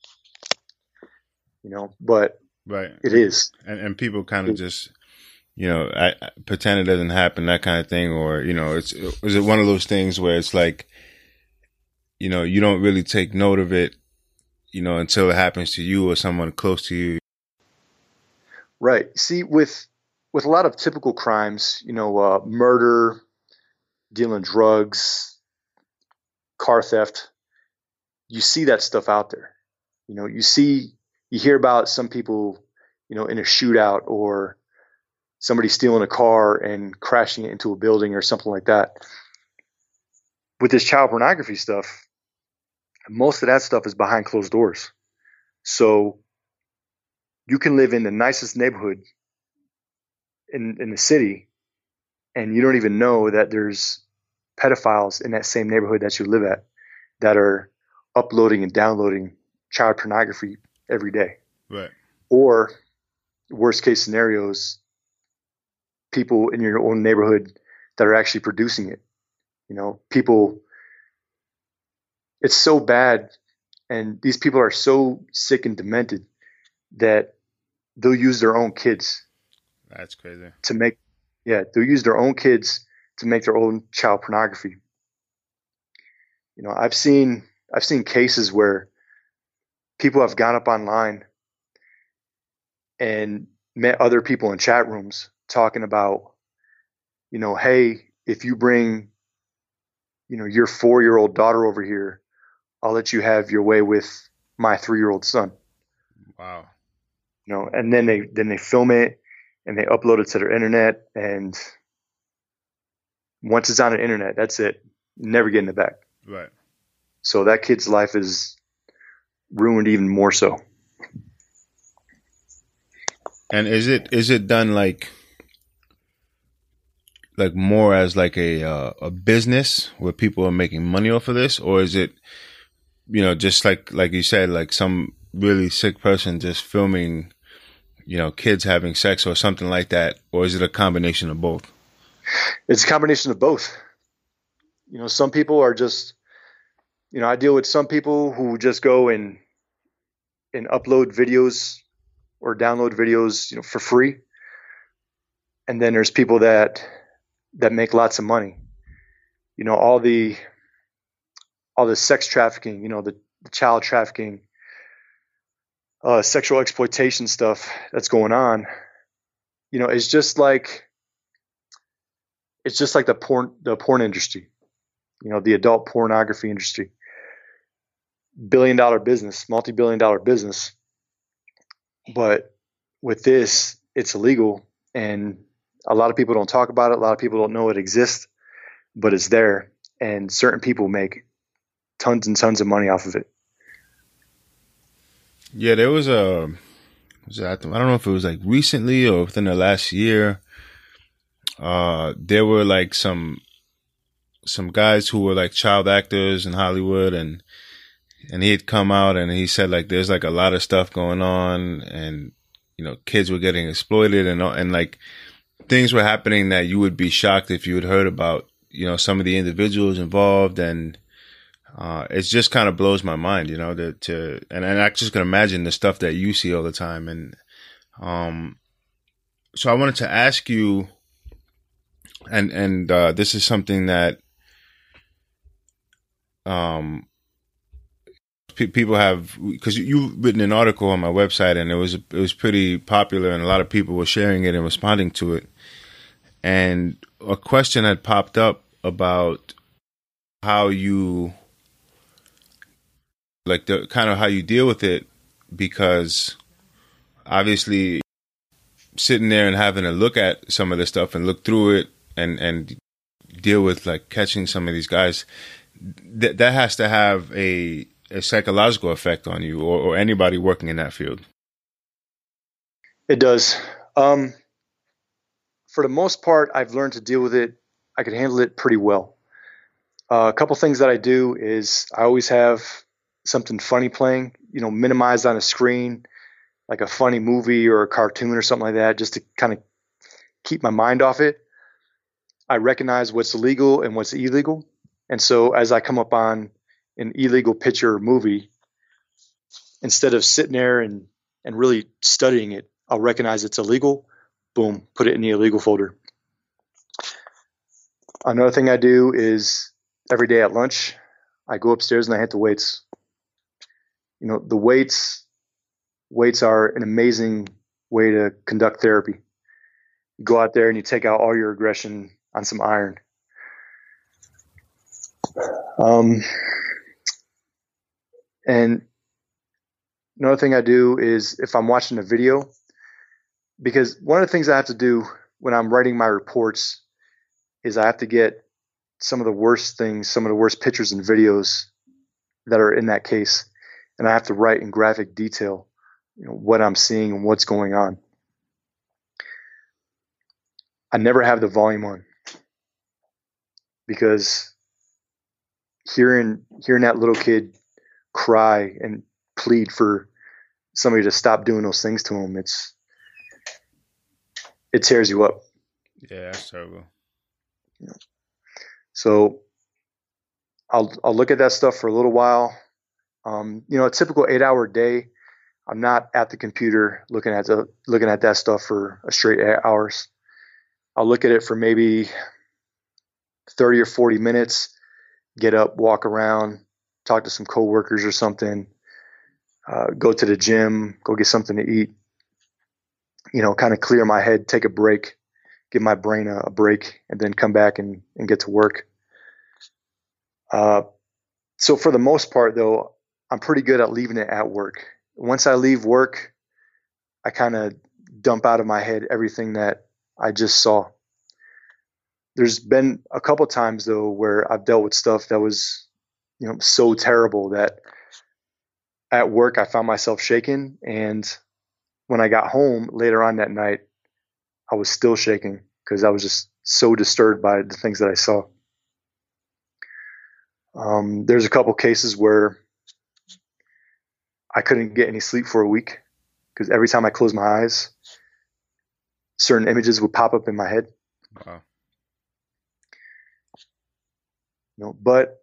you know, but right. It is. And, and people kind of just, you know, I, I pretend it doesn't happen, that kind of thing. Or, you know, it's, is it one of those things where it's like, you know, you don't really take note of it, you know, until it happens to you or someone close to you. Right. See, with, with a lot of typical crimes, you know, uh, murder, dealing drugs, car theft, you see that stuff out there. You know, you see, you hear about some people, you know, in a shootout, or somebody stealing a car and crashing it into a building or something like that. With this child pornography stuff, most of that stuff is behind closed doors. So you can live in the nicest neighborhood in, in the city, and you don't even know that there's pedophiles in that same neighborhood that you live at that are uploading and downloading child pornography every day. Right. Or worst case scenarios, people in your own neighborhood that are actually producing it. You know, people, it's so bad. And these people are so sick and demented that they'll use their own kids. That's crazy. To make, yeah, they'll use their own kids to make their own child pornography. You know, I've seen, I've seen cases where people have gone up online and met other people in chat rooms talking about, you know, hey, if you bring, you know, your four-year-old daughter over here, I'll let you have your way with my three-year-old son. Wow. You know, and then they then they film it and they upload it to their internet, and once it's on the internet, that's it. Never getting it back. Right. So that kid's life is ruined even more so. And is it is it done like like more as like a uh, a business where people are making money off of this, or is it, you know, just like like you said, like some really sick person just filming, you know, kids having sex or something like that, or is it a combination of both? It's a combination of both. You know, some people are just, you know, I deal with some people who just go and and upload videos or download videos, you know, for free. And then there's people that that make lots of money. You know, all the all the sex trafficking, you know, the, the child trafficking, uh, sexual exploitation stuff that's going on. You know, it's just like it's just like the porn the porn industry. You know, the adult pornography industry. Billion dollar business, multi-billion dollar business. But with this, it's illegal and a lot of people don't talk about it. A lot of people don't know it exists, but it's there, and certain people make tons and tons of money off of it. Yeah, there was a, was that, I don't know if it was like recently or within the last year. Uh, there were like some some guys who were like child actors in Hollywood, and and he had come out and he said like there's like a lot of stuff going on, and you know kids were getting exploited, and and like things were happening that you would be shocked if you had heard about, you know, some of the individuals involved. And uh, it just kind of blows my mind, you know, to, to and, and I just can imagine the stuff that you see all the time. And um, so I wanted to ask you, and and uh, this is something that um, pe- people have, because you've written an article on my website, and it was it was pretty popular, and a lot of people were sharing it and responding to it. And a question had popped up about how you, like the kind of how you deal with it, because obviously sitting there and having to look at some of this stuff and look through it and, and deal with like catching some of these guys, th- that has to have a, a psychological effect on you, or, or anybody working in that field. It does. Um, For the most part, I've learned to deal with it. I can handle it pretty well. Uh, a couple things that I do is I always have something funny playing, you know, minimized on a screen, like a funny movie or a cartoon or something like that, just to kind of keep my mind off it. I recognize what's illegal and what's illegal. And so as I come up on an illegal picture or movie, instead of sitting there and, and really studying it, I'll recognize it's illegal. Boom, put it in the illegal folder. Another thing I do is every day at lunch, I go upstairs and I hit the weights. You know, the weights, weights are an amazing way to conduct therapy. You go out there and you take out all your aggression on some iron. Um, and another thing I do is if I'm watching a video, because one of the things I have to do when I'm writing my reports is I have to get some of the worst things, some of the worst pictures and videos that are in that case. And I have to write in graphic detail, you know, what I'm seeing and what's going on. I never have the volume on, because hearing, hearing that little kid cry and plead for somebody to stop doing those things to him, it's, it tears you up. Yeah, that's terrible. Yeah. So I'll I'll look at that stuff for a little while. Um, you know, a typical eight hour day, I'm not at the computer looking at the looking at that stuff for a straight eight hours. I'll look at it for maybe thirty or forty minutes, get up, walk around, talk to some coworkers or something, uh, go to the gym, go get something to eat. You know, kind of clear my head, take a break, give my brain a, a break, and then come back and, and get to work. Uh, so for the most part, though, I'm pretty good at leaving it at work. Once I leave work, I kind of dump out of my head everything that I just saw. There's been a couple times, though, where I've dealt with stuff that was, you know, so terrible that at work I found myself shaking, and when I got home later on that night, I was still shaking because I was just so disturbed by the things that I saw. Um, there's a couple cases where I couldn't get any sleep for a week because every time I closed my eyes, certain images would pop up in my head. Wow. You know, but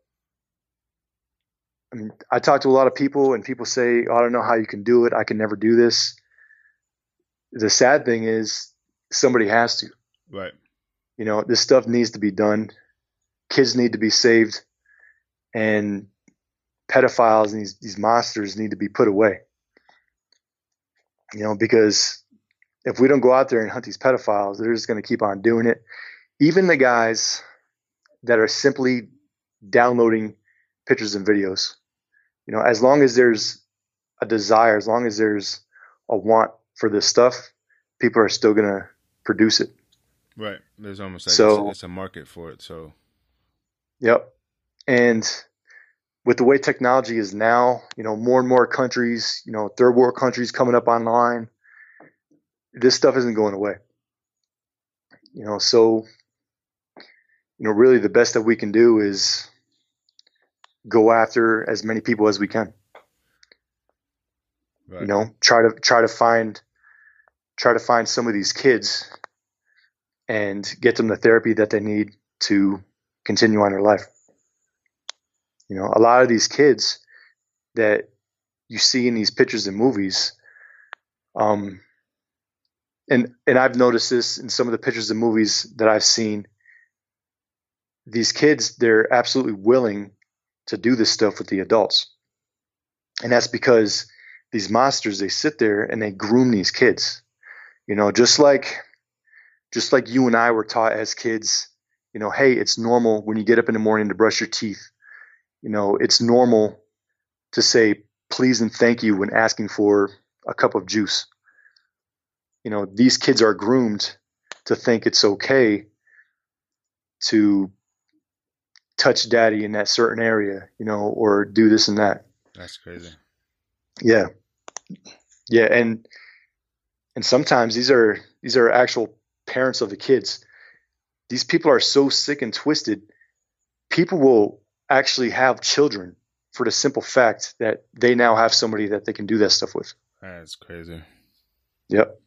I mean, I talk to a lot of people, and people say, oh, I don't know how you can do it. I can never do this. The sad thing is somebody has to. Right. You know, this stuff needs to be done. Kids need to be saved, and pedophiles and these, these monsters need to be put away. You know, because if we don't go out there and hunt these pedophiles, they're just going to keep on doing it. Even the guys that are simply downloading pictures and videos, you know, as long as there's a desire, as long as there's a want for this stuff, people are still going to produce it. Right. There's almost like So- it's, it's a market for it. So Yep. And with the way technology is now, you know, more and more countries, you know, third world countries coming up online, this stuff isn't going away. You know, so, you know, really the best that we can do is go after as many people as we can. right. You know, try to try to find try to find some of these kids and get them the therapy that they need to continue on their life. You know, a lot of these kids that you see in these pictures and movies, um, and and I've noticed this in some of the pictures and movies that I've seen. These kids, they're absolutely willing to do this stuff with the adults, and that's because these monsters, they sit there and they groom these kids. You know, just like just like you and I were taught as kids. You know, hey, it's normal when you get up in the morning to brush your teeth. You know, it's normal to say please and thank you when asking for a cup of juice. You know, these kids are groomed to think it's okay to touch daddy in that certain area, you know, or do this and that. That's crazy. Yeah. Yeah. And, and sometimes these are, these are actual parents of the kids. These people are so sick and twisted. People will actually have children for the simple fact that they now have somebody that they can do that stuff with. That's crazy. Yep.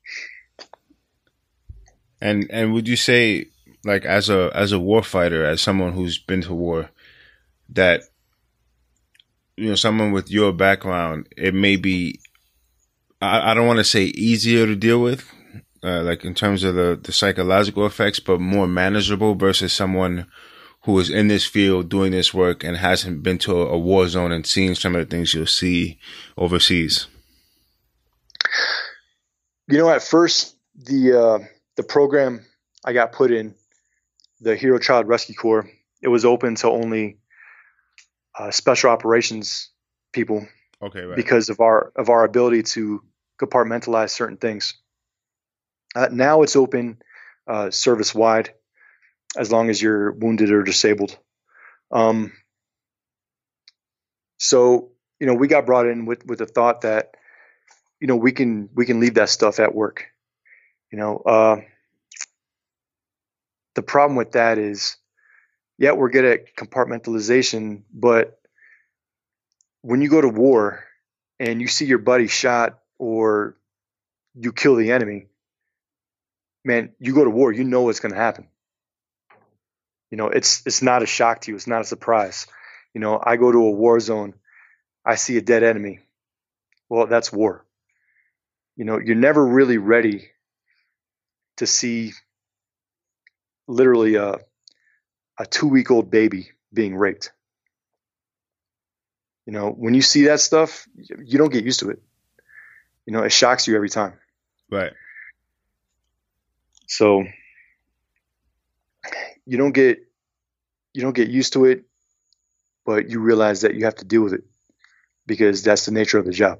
And and would you say, like, as a as a war fighter, as someone who's been to war, that, you know, someone with your background, it may be, I, I don't want to say easier to deal with, uh, like in terms of the, the psychological effects, but more manageable versus someone who is in this field doing this work and hasn't been to a, a war zone and seen some of the things you'll see overseas? You know, at first, the uh, the program I got put in, the Hero Child Rescue Corps, it was open to only uh, special operations people Okay, right. because of our of our ability to compartmentalize certain things. Uh, now it's open uh, service wide, as long as you're wounded or disabled. Um, so you know, we got brought in with with the thought that, you know, we can we can leave that stuff at work. You know, uh, the problem with that is, yeah, we're good at compartmentalization, but when you go to war and you see your buddy shot or you kill the enemy, man, you go to war, you know what's going to happen. You know, it's it's not a shock to you. It's not a surprise. You know, I go to a war zone, I see a dead enemy. Well, that's war. You know, you're never really ready to see literally a a two-week-old baby being raped. You know, when you see that stuff, you don't get used to it. You know, it shocks you every time. Right. So you don't get you don't get used to it, but you realize that you have to deal with it because that's the nature of the job.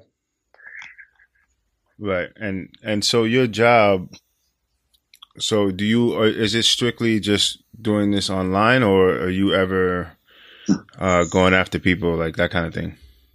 Right. And and so your job, so do you, or is it strictly just doing this online, or are you ever uh, going after people, like that kind of thing?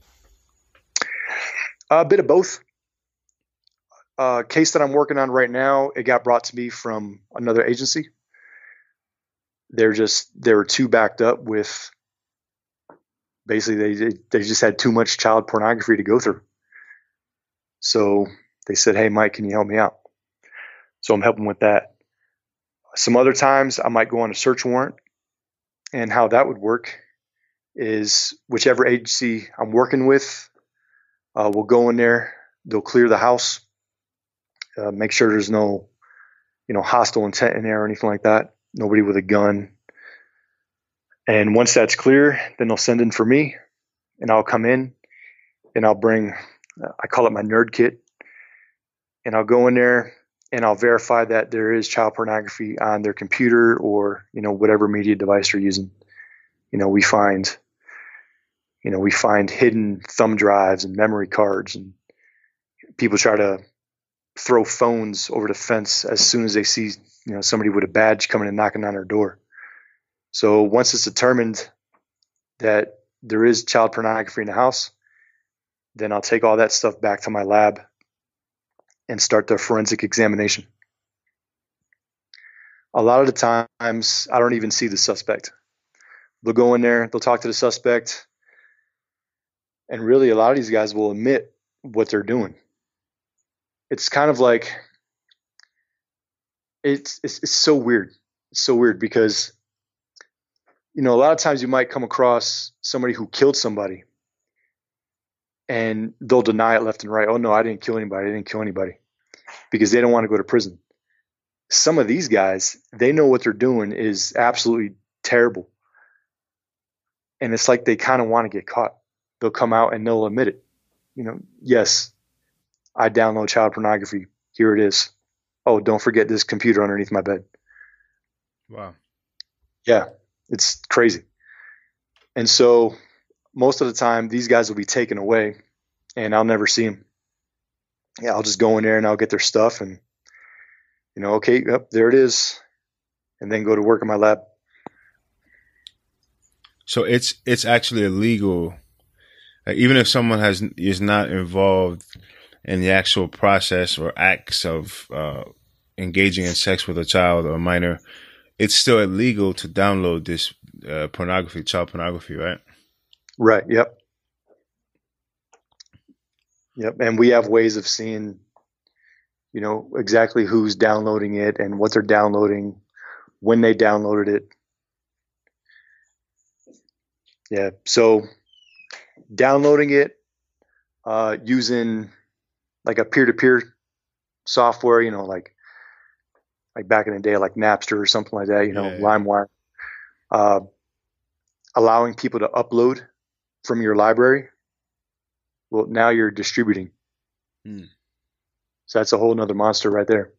A bit of both. Uh, case that I'm working on right now, it got brought to me from another agency. They're just, they were too backed up with, basically they they just had too much child pornography to go through. So they said, hey, Mike, can you help me out? So I'm helping with that. Some other times I might go on a search warrant, and how that would work is whichever agency I'm working with, uh, will go in there, they'll clear the house, uh, make sure there's no, you know, hostile intent in there or anything like that. Nobody with a gun. And once that's clear, then they'll send in for me, and I'll come in and I'll bring, uh, I call it my nerd kit, and I'll go in there and I'll verify that there is child pornography on their computer or, you know, whatever media device they're using. You know, we find, you know, we find hidden thumb drives and memory cards, and people try to throw phones over the fence as soon as they see, you know, somebody with a badge coming and knocking on their door. So once it's determined that there is child pornography in the house, then I'll take all that stuff back to my lab and start the forensic examination. A lot of the times, I don't even see the suspect. They'll go in there, they'll talk to the suspect, and really a lot of these guys will admit what they're doing. It's kind of like, it's, it's, it's so weird. It's so weird because, you know, a lot of times you might come across somebody who killed somebody and they'll deny it left and right. Oh, no, I didn't kill anybody. I didn't kill anybody, because they don't want to go to prison. Some of these guys, they know what they're doing is absolutely terrible. And it's like they kind of want to get caught. They'll come out and they'll admit it. You know, yes, I download child pornography. Here it is. Oh, don't forget this computer underneath my bed. Wow. Yeah, it's crazy. And so most of the time, these guys will be taken away and I'll never see them. Yeah, I'll just go in there and I'll get their stuff and, you know, okay, yep, there it is. And then go to work in my lab. So it's it's actually illegal, like, even if someone has is not involved in the actual process or acts of uh, engaging in sex with a child or a minor, it's still illegal to download this uh, pornography, child pornography, right? Right. Yep. Yep. And we have ways of seeing, you know, exactly who's downloading it and what they're downloading, when they downloaded it. Yeah. So downloading it uh, using like a peer-to-peer software, you know, like like back in the day, like Napster or something like that, you know, yeah, yeah. LimeWire, uh, allowing people to upload from your library. Well, now you're distributing. Hmm. So that's a whole nother monster right there.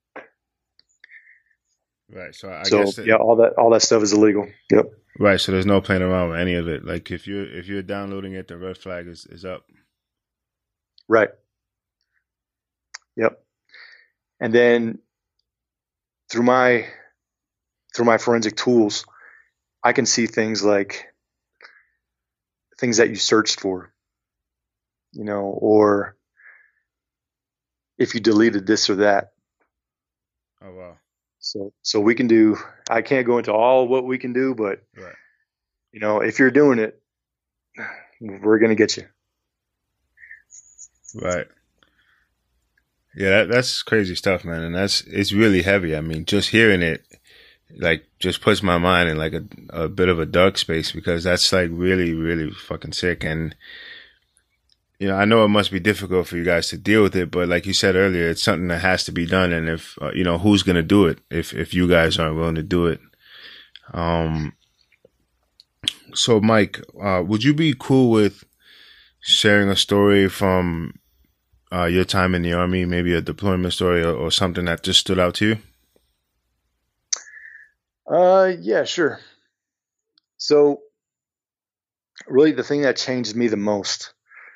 Right. So I so, guess that, yeah, all that all that stuff is illegal. Yep. Right. So there's no playing around with any of it. Like if you're if you're downloading it, the red flag is, is up. Right. Yep. And then through my through my forensic tools, I can see things like things that you searched for, you know, or if you deleted this or that. Oh, wow. So, so we can do, I can't go into all what we can do, but, right. you know, if you're doing it, we're going to get you. Right. Yeah, that, that's crazy stuff, man. And that's, it's really heavy. I mean, just hearing it, like, just puts my mind in like a, a bit of a dark space, because that's like really, really fucking sick. And, you know, I know it must be difficult for you guys to deal with it, but like you said earlier, it's something that has to be done. And if, uh, you know, who's going to do it if, if you guys aren't willing to do it? Um, so Mike, uh, would you be cool with sharing a story from, uh, your time in the Army, maybe a deployment story or, or something that just stood out to you? Uh, yeah, sure. So really the thing that changed me the most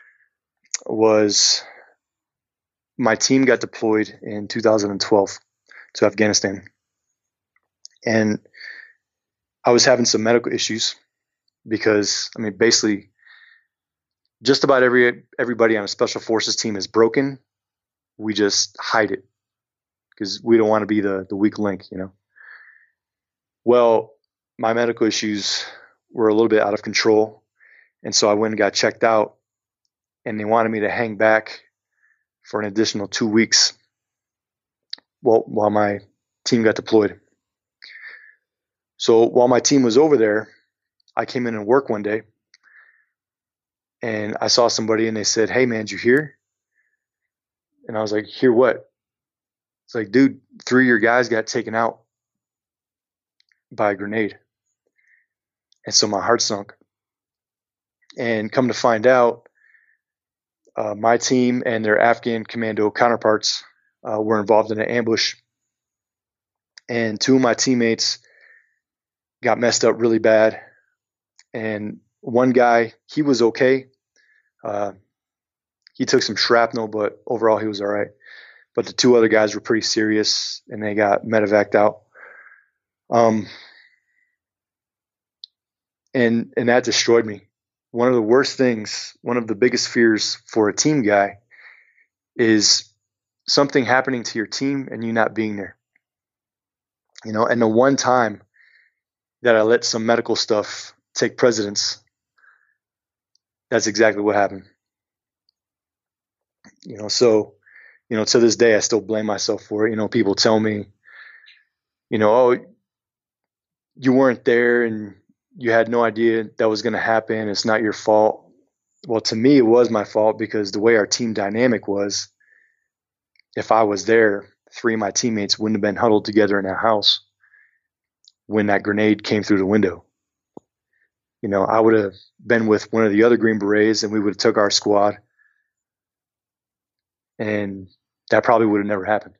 was my team got deployed in two thousand twelve to Afghanistan. And I was having some medical issues because, I mean, basically just about every everybody on a special forces team is broken. We just hide it because we don't want to be the, the weak link, you know. Well, my medical issues were a little bit out of control. And so I went and got checked out, and they wanted me to hang back for an additional two weeks while, while my team got deployed. So while my team was over there, I came in and worked one day, and I saw somebody and they said, "Hey man, did you hear?" And I was like, "Hear what?" It's like, "Dude, three of your guys got taken out by a grenade." And so my heart sunk. And come to find out, uh, my team and their Afghan commando counterparts uh, were involved in an ambush. And two of my teammates got messed up really bad. And one guy, he was okay. Uh, he took some shrapnel, but overall he was all right. but the two other guys were pretty serious and they got medevaced out. Um, and, and that destroyed me. One of the worst things, one of the biggest fears for a team guy is something happening to your team and you not being there. You know, and the one time that I let some medical stuff take precedence, that's exactly what happened. You know, so, you know, to this day, I still blame myself for it. You know, people tell me, you know, oh, you weren't there and you had no idea that was going to happen. It's not your fault. Well, to me, it was my fault because the way our team dynamic was, if I was there, three of my teammates wouldn't have been huddled together in a house when that grenade came through the window. You know, I would have been with one of the other Green Berets and we would have took our squad, and that probably would have never happened.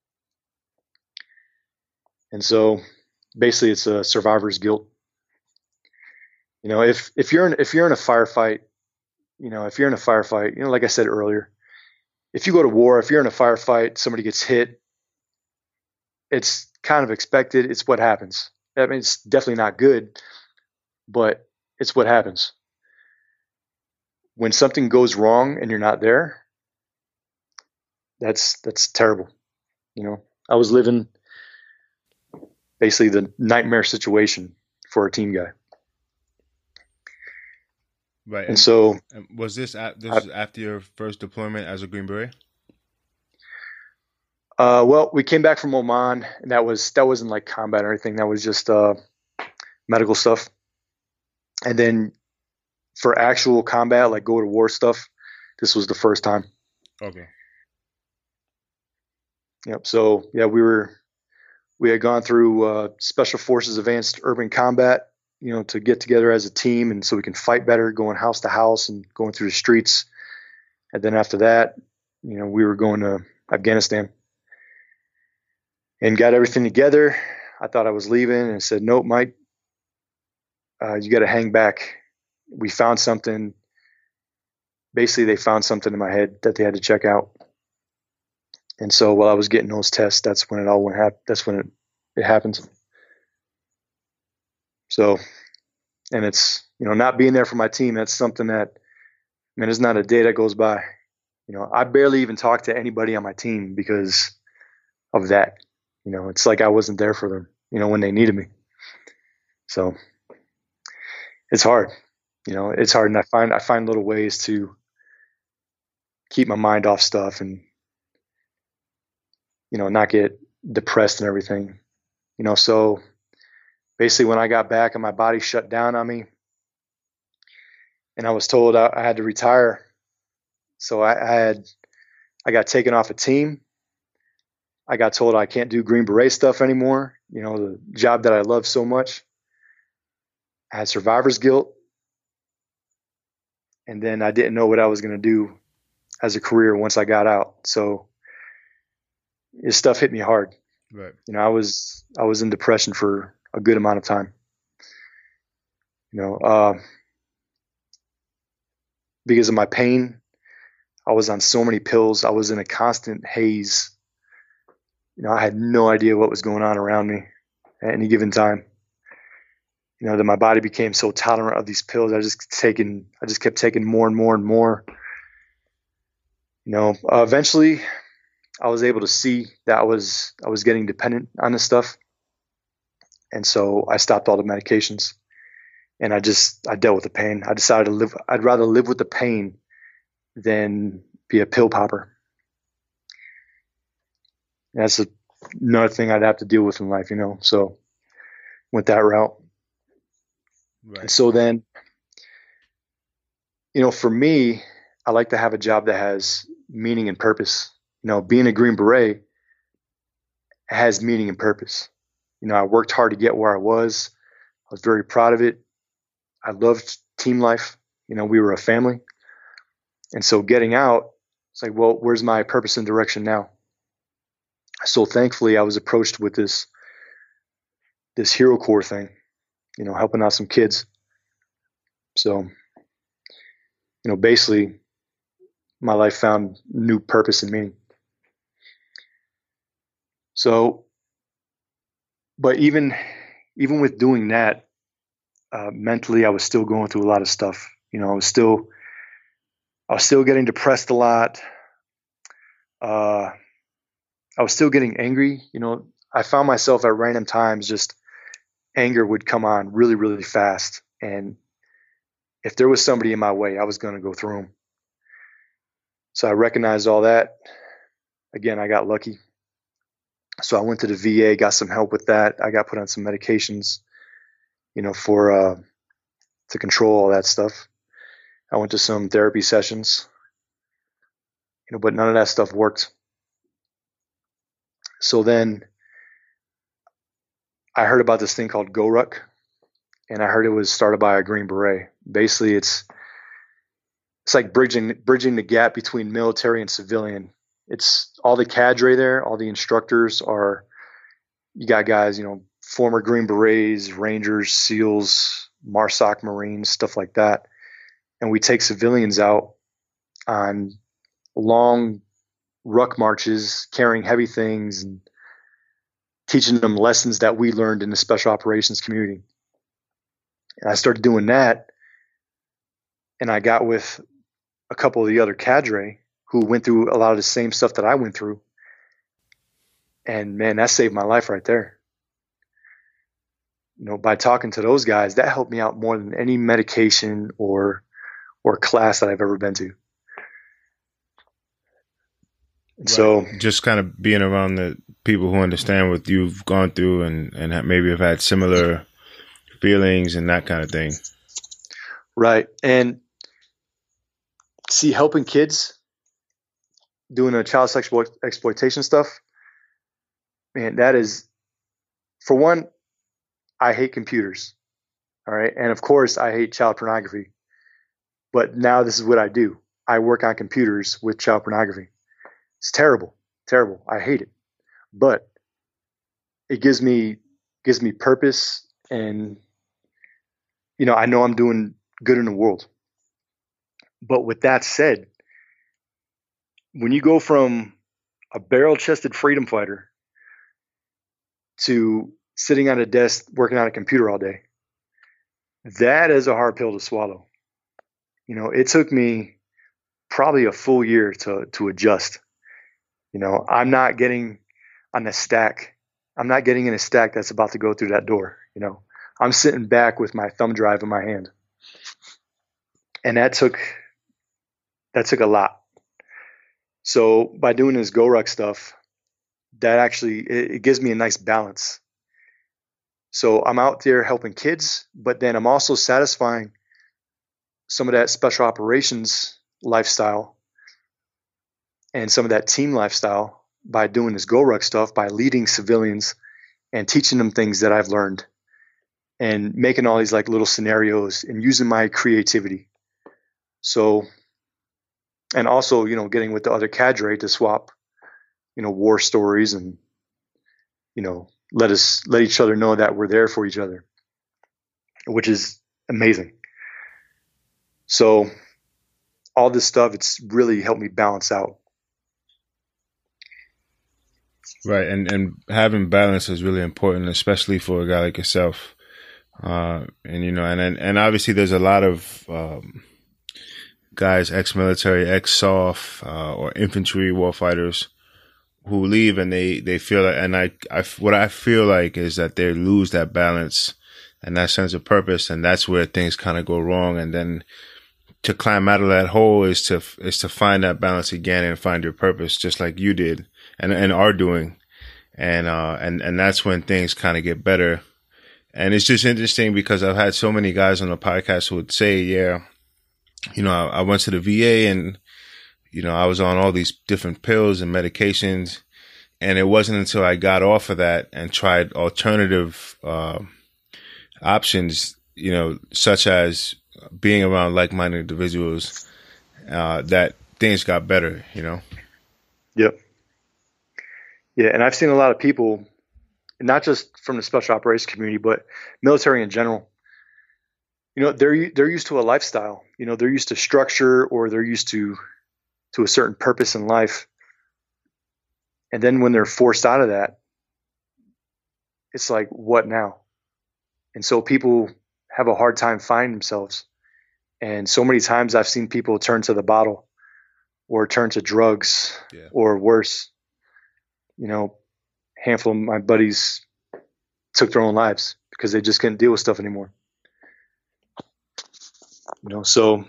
And so basically it's a survivor's guilt. You know, if, if you're in, if you're in a firefight, you know, if you're in a firefight, you know, like I said earlier, if you go to war, if you're in a firefight, somebody gets hit, it's kind of expected. It's what happens. I mean, it's definitely not good, but it's what happens. When something goes wrong and you're not there, that's that's terrible. You know, I was living basically the nightmare situation for a team guy. Right. And, and so was this at, this I, was after your first deployment as a Green Beret? Uh, well, we came back from Oman, and that was that wasn't like combat or anything. That was just uh, medical stuff. And then for actual combat, like go to war stuff, this was the first time. Okay. Yep. So yeah, we were we had gone through uh, Special Forces Advanced Urban Combat, you know, to get together as a team, and so we can fight better, going house to house and going through the streets. And then after that, you know, we were going to Afghanistan. And got everything together. I thought I was leaving and said, nope, Mike, uh, you got to hang back. We found something. Basically, they found something in my head that they had to check out. And so while I was getting those tests, that's when it all went hap- That's when it, it happened. So, and it's, you know, not being there for my team, that's something that, man, there's not a day that goes by. You know, I barely even talk to anybody on my team because of that. You know, it's like I wasn't there for them, you know, when they needed me. So it's hard, you know, it's hard. And I find, I find little ways to keep my mind off stuff and, you know, not get depressed and everything, you know. So basically when I got back and my body shut down on me and I was told I, I had to retire. So I, I had, I got taken off a team. I got told I can't do Green Beret stuff anymore, you know, the job that I love so much. I had survivor's guilt. And then I didn't know what I was going to do as a career once I got out. So this stuff hit me hard. Right. You know, I was I was in depression for a good amount of time. You know, uh, because of my pain, I was on so many pills. I was in a constant haze. You know, I had no idea what was going on around me at any given time. You know, that my body became so tolerant of these pills. I just taken, I just kept taking more and more and more. You know, uh, eventually, I was able to see that I was I was getting dependent on this stuff, and so I stopped all the medications, and I just I dealt with the pain. I decided to live. I'd rather live with the pain than be a pill popper. That's a, another thing I'd have to deal with in life, you know. So went that route. Right. And so then, you know, for me, I like to have a job that has meaning and purpose. You know, being a Green Beret has meaning and purpose. You know, I worked hard to get where I was. I was very proud of it. I loved team life. You know, we were a family. And so getting out, it's like, well, where's my purpose and direction now? So thankfully, I was approached with this this Hero Corps thing, you know, helping out some kids. So, you know, basically, my life found new purpose and meaning. So, but even, even with doing that, uh, mentally, I was still going through a lot of stuff. You know, I was still, I was still getting depressed a lot. Uh, I was still getting angry. You know, I found myself at random times, just anger would come on really, really fast. And if there was somebody in my way, I was going to go through them. So I recognized all that. Again, I got lucky. So I went to the V A, got some help with that. I got put on some medications, you know, for, uh, to control all that stuff. I went to some therapy sessions, you know, but none of that stuff worked. So then I heard about this thing called GORUCK, and I heard it was started by a Green Beret. Basically, it's it's like bridging bridging the gap between military and civilian. It's all the cadre there, all the instructors are, you got guys, you know, former Green Berets, Rangers, SEALs, MARSOC Marines, stuff like that. And we take civilians out on long ruck marches, carrying heavy things and teaching them lessons that we learned in the special operations community. And I started doing that, and I got with a couple of the other cadre who went through a lot of the same stuff that I went through. And man, that saved my life right there. You know, by talking to those guys, that helped me out more than any medication or or class that I've ever been to. Right. So just kind of being around the people who understand what you've gone through and, and maybe have had similar feelings and that kind of thing. Right. And see, helping kids, doing a child sexual exploitation stuff, man, that is, for one, I hate computers. All right. And of course, I hate child pornography. But now this is what I do. I work on computers with child pornography. It's terrible, terrible. I hate it. But it gives me gives me purpose, and you know, I know I'm doing good in the world. But with that said, when you go from a barrel-chested freedom fighter to sitting at a desk working on a computer all day, that is a hard pill to swallow. You know, it took me probably a full year to to adjust. You know, I'm not getting on a stack. I'm not getting in a stack that's about to go through that door. You know, I'm sitting back with my thumb drive in my hand. And that took, that took a lot. So by doing this GORUCK stuff, that actually, it, it gives me a nice balance. So I'm out there helping kids, but then I'm also satisfying some of that special operations lifestyle and some of that team lifestyle by doing this GORUCK stuff, by leading civilians and teaching them things that I've learned and making all these like little scenarios and using my creativity. So, and also, you know, getting with the other cadre to swap, you know, war stories and, you know, let us, let each other know that we're there for each other, which is amazing. So all this stuff, it's really helped me balance out. Right. And, and having balance is really important, especially for a guy like yourself. Uh, and, you know, and, and, and obviously there's a lot of, um, guys, ex-military, ex-S O F, uh, or infantry warfighters who leave and they, they feel like, and I, I, what I feel like is that they lose that balance and that sense of purpose. And that's where things kind of go wrong. And then to climb out of that hole is to, is to find that balance again and find your purpose, just like you did and, and are doing. And, uh, and, and that's when things kind of get better. And it's just interesting because I've had so many guys on the podcast who would say, yeah, you know, I, I went to the V A and, you know, I was on all these different pills and medications. And it wasn't until I got off of that and tried alternative, uh, options, you know, such as being around like-minded individuals, uh, that things got better, you know? Yep. Yeah. And I've seen a lot of people, not just from the special operations community, but military in general. You know, they're, they're used to a lifestyle, you know, they're used to structure, or they're used to, to a certain purpose in life. And then when they're forced out of that, it's like, what now? And so people have a hard time finding themselves. And so many times I've seen people turn to the bottle or turn to drugs yeah. or worse. You know, a handful of my buddies took their own lives because they just couldn't deal with stuff anymore. You know, so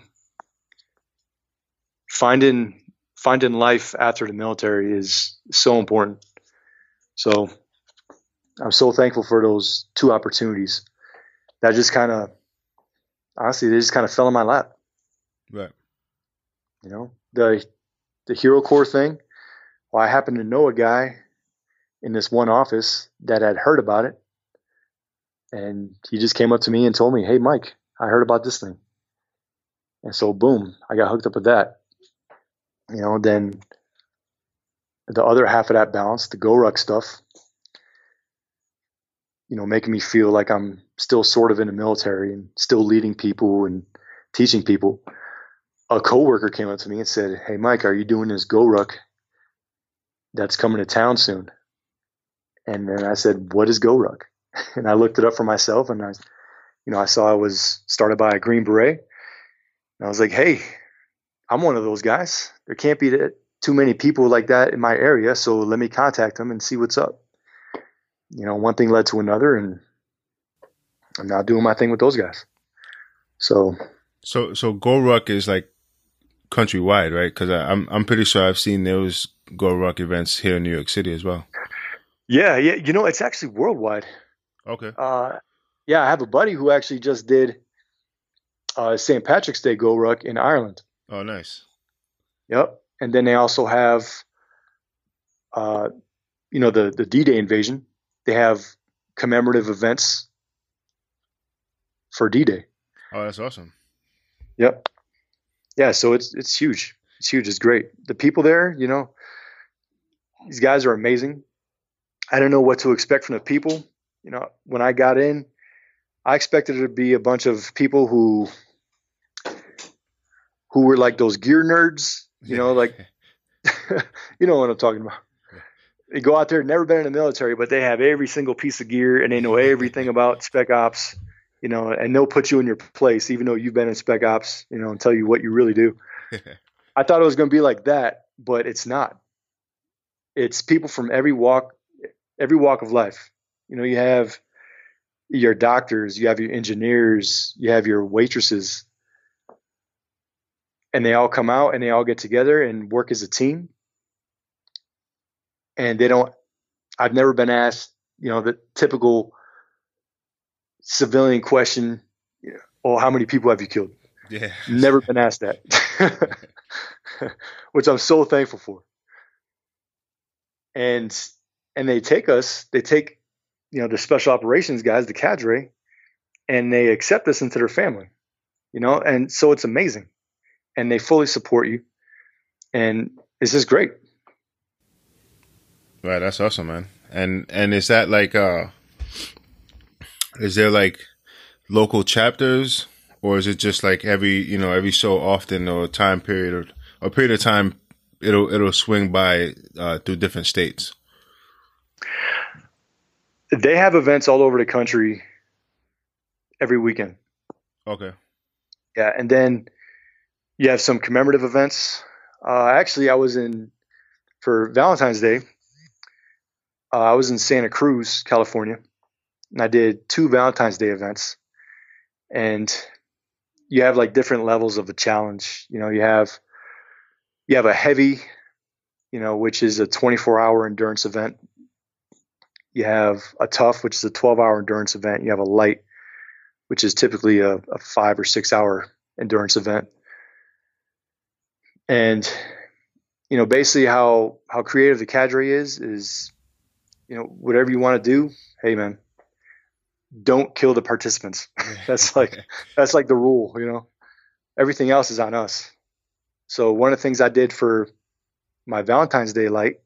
finding finding life after the military is so important. So I'm so thankful for those two opportunities. That just kind of, honestly, they just kind of fell in my lap. Right. You know, the the Hero Corps thing. Well, I happened to know a guy in this one office that had heard about it, and he just came up to me and told me, "Hey, Mike, I heard about this thing." And so, boom, I got hooked up with that. You know, then the other half of that balance, the GORUCK stuff, you know, making me feel like I'm still sort of in the military and still leading people and teaching people. A coworker came up to me and said, "Hey, Mike, are you doing this GORUCK that's coming to town soon?" And then I said, "What is GORUCK?" And I looked it up for myself, and I, you know, I saw it was started by a Green Beret. And I was like, "Hey, I'm one of those guys. There can't be too many people like that in my area, so let me contact them and see what's up." You know, one thing led to another, and I'm now doing my thing with those guys. So, so, so GORUCK is like countrywide, right? Because I'm I'm pretty sure I've seen those GORUCK events here in New York City as well. Yeah, yeah. You know, it's actually worldwide. Okay. Uh, yeah, I have a buddy who actually just did uh, Saint Patrick's Day GORUCK in Ireland. Oh, nice. Yep. And then they also have, uh, you know, the, the D-Day invasion. They have commemorative events for D-Day. Oh, that's awesome. Yep. Yeah. So it's, it's huge. It's huge. It's great. The people there, you know, these guys are amazing. I don't know what to expect from the people. You know, when I got in, I expected it to be a bunch of people who, who were like those gear nerds, you know, like, you know what I'm talking about. They go out there, never been in the military, but they have every single piece of gear and they know everything about Spec Ops, you know, and they'll put you in your place, even though you've been in Spec Ops, you know, and tell you what you really do. I thought it was going to be like that, but it's not. It's people from every walk, every walk of life. You know, you have your doctors, you have your engineers, you have your waitresses, and they all come out and they all get together and work as a team. And they don't, I've never been asked, you know, the typical civilian question, you know, "Oh, how many people have you killed?" Yeah. Never been asked that, which I'm so thankful for. And, and they take us, they take, you know, the special operations guys, the cadre, and they accept us into their family, you know, and so it's amazing. And they fully support you. And it's just great. Right, that's awesome, man. And and is that like uh is there like local chapters, or is it just like every, you know, every so often or time period or a period of time it'll it'll swing by uh through different states? They have events all over the country every weekend. Okay. Yeah, and then you have some commemorative events. Uh actually I was in for Valentine's Day. Uh, I was in Santa Cruz, California, and I did two Valentine's Day events. And you have like different levels of the challenge. You know, you have you have a heavy, you know, which is a twenty-four hour endurance event. You have a tough, which is a twelve hour endurance event. You have a light, which is typically a, a five or six hour endurance event. And, you know, basically how how creative the cadre is is, you know, whatever you want to do, hey man, don't kill the participants. That's like, that's like the rule, you know, everything else is on us. So one of the things I did for my Valentine's Day light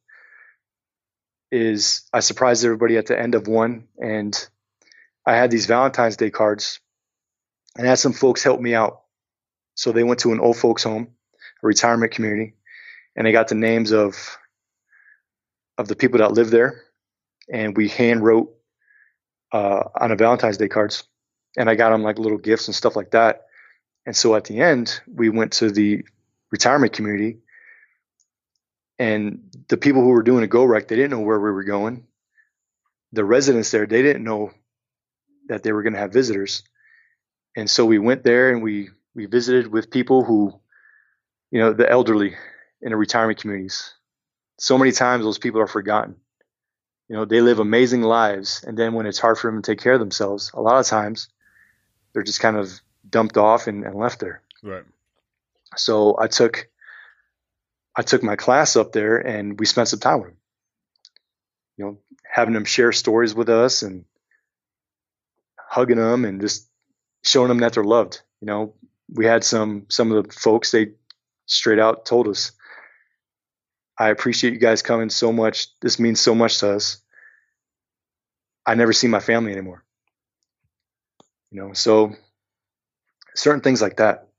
is I surprised everybody at the end of one. And I had these Valentine's Day cards and I had some folks help me out. So they went to an old folks home, a retirement community, and they got the names of, of the people that live there. And we hand wrote uh, on a Valentine's Day cards, and I got them like little gifts and stuff like that. And so at the end, we went to the retirement community, and the people who were doing a go wreck, they didn't know where we were going. The residents there, they didn't know that they were going to have visitors. And so we went there and we, we visited with people who, you know, the elderly in the retirement communities. So many times those people are forgotten. You know, they live amazing lives. And then when it's hard for them to take care of themselves, a lot of times they're just kind of dumped off and, and left there. Right. So I took, I took my class up there and we spent some time with them, you know, having them share stories with us and hugging them and just showing them that they're loved. You know, we had some, some of the folks, they straight out told us, I appreciate you guys coming so much. This means so much to us. I never see my family anymore. You know, so certain things like that.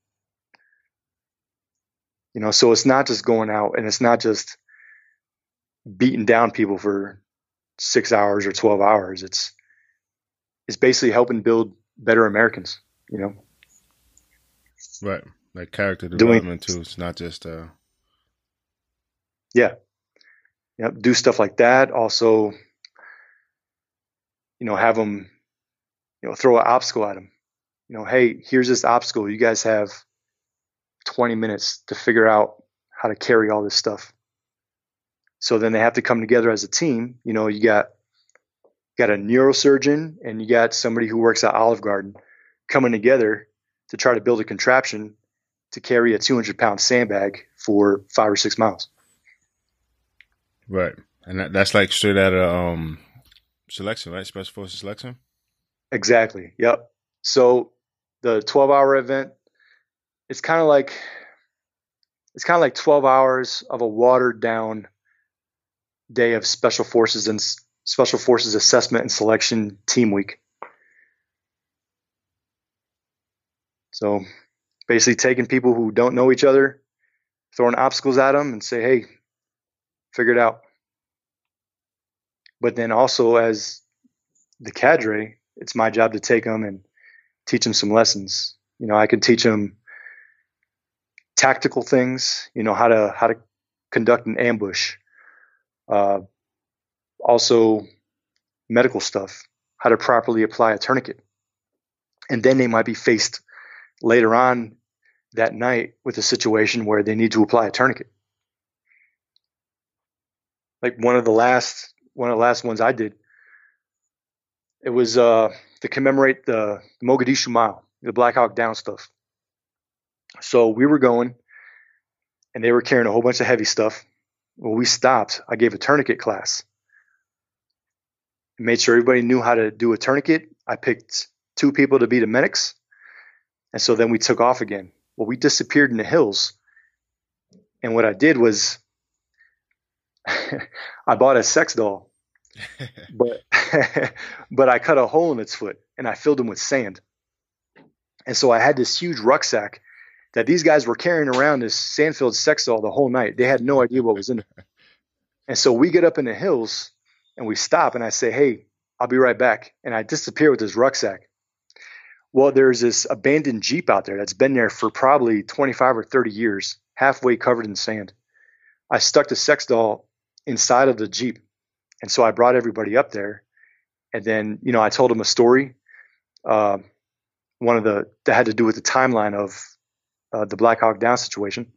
You know, so it's not just going out and it's not just beating down people for six hours or twelve hours. It's, it's basically helping build better Americans, you know? Right. Like character development Doing, too. It's not just, uh, yeah. Yeah. Do stuff like that. Also, you know, have them, you know, throw an obstacle at them. You know, hey, here's this obstacle. You guys have twenty minutes to figure out how to carry all this stuff. So then they have to come together as a team. You know, you got, got a neurosurgeon and you got somebody who works at Olive Garden coming together to try to build a contraption to carry a two hundred pound sandbag for five or six miles. Right. And that, that's like straight out of um, selection, right? Special Forces selection? Exactly. Yep. So the twelve hour event, it's kind of like, it's kind of like twelve hours of a watered down day of Special Forces and Special Forces assessment and selection team week. So basically taking people who don't know each other, throwing obstacles at them and say, hey, figure it out. But then also as the cadre, it's my job to take them and teach them some lessons. You know, I can teach them tactical things, you know, how to, how to conduct an ambush. Uh, also medical stuff, how to properly apply a tourniquet. And then they might be faced later on that night with a situation where they need to apply a tourniquet. Like one of the last, one of the last ones I did, it was uh, to commemorate the Mogadishu Mile, the Black Hawk Down stuff. So we were going, and they were carrying a whole bunch of heavy stuff. When we stopped, I gave a tourniquet class. I made sure everybody knew how to do a tourniquet. I picked two people to be the medics. And so then we took off again. Well, we disappeared in the hills. And what I did was I bought a sex doll, but but I cut a hole in its foot and I filled him with sand. And so I had this huge rucksack that these guys were carrying around, this sand-filled sex doll the whole night. They had no idea what was in it. And so we get up in the hills and we stop and I say, hey, I'll be right back. And I disappear with this rucksack. Well, there's this abandoned Jeep out there that's been there for probably twenty-five or thirty years, halfway covered in sand. I stuck the sex doll inside of the Jeep. And so I brought everybody up there. And then, you know, I told them a story. Uh, one of the, that had to do with the timeline of uh, the Black Hawk Down situation.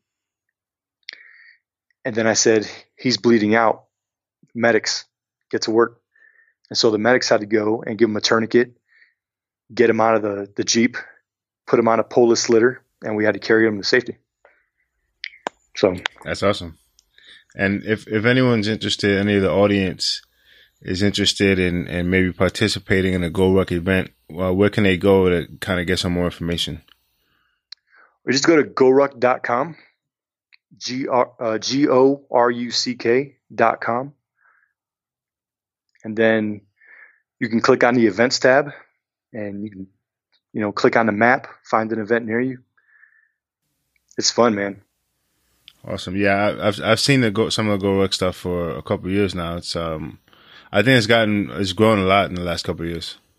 And then I said, he's bleeding out. Medics, get to work. And so the medics had to go and give him a tourniquet, get him out of the, the Jeep, put him on a pull-less litter, and we had to carry him to safety. So that's awesome. And if, if anyone's interested, any of the audience is interested in, in maybe participating in a Go Ruck event, well, where can they go to kind of get some more information? We just go to go ruck dot com, G R, uh, G O R U C K dot com. And then you can click on the events tab and you can, you know, click on the map, find an event near you. It's fun, man. Awesome. Yeah, I've I've seen the go, some of the Go Ruck stuff for a couple of years now. It's um, I think it's gotten it's grown a lot in the last couple of years.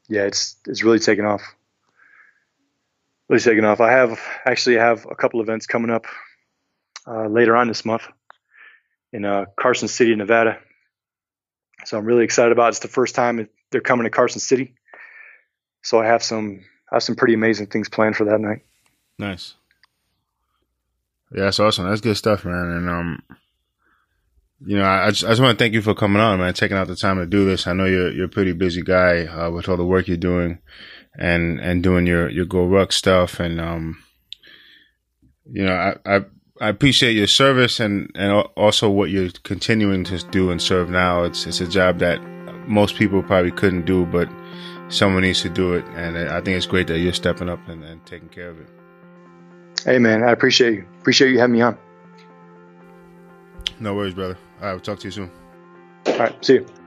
yeah, it's it's really taken off. Really taken off. I have actually have a couple events coming up uh, later on this month in uh, Carson City, Nevada. So I'm really excited about it. It's the first time they're coming to Carson City. So I have some I have some pretty amazing things planned for that night. Nice. Yeah, that's awesome. That's good stuff, man. And um, you know, I just, I just want to thank you for coming on, man, taking out the time to do this. I know you're you're a pretty busy guy uh, with all the work you're doing, and and doing your your Go Ruck stuff. And um, you know, I I, I appreciate your service and and also what you're continuing to do and serve now. It's it's a job that most people probably couldn't do, but someone needs to do it, and I think it's great that you're stepping up and, and taking care of it. Hey, man, I appreciate you. Appreciate you having me on. No worries, brother. All right, we'll talk to you soon. All right, see you.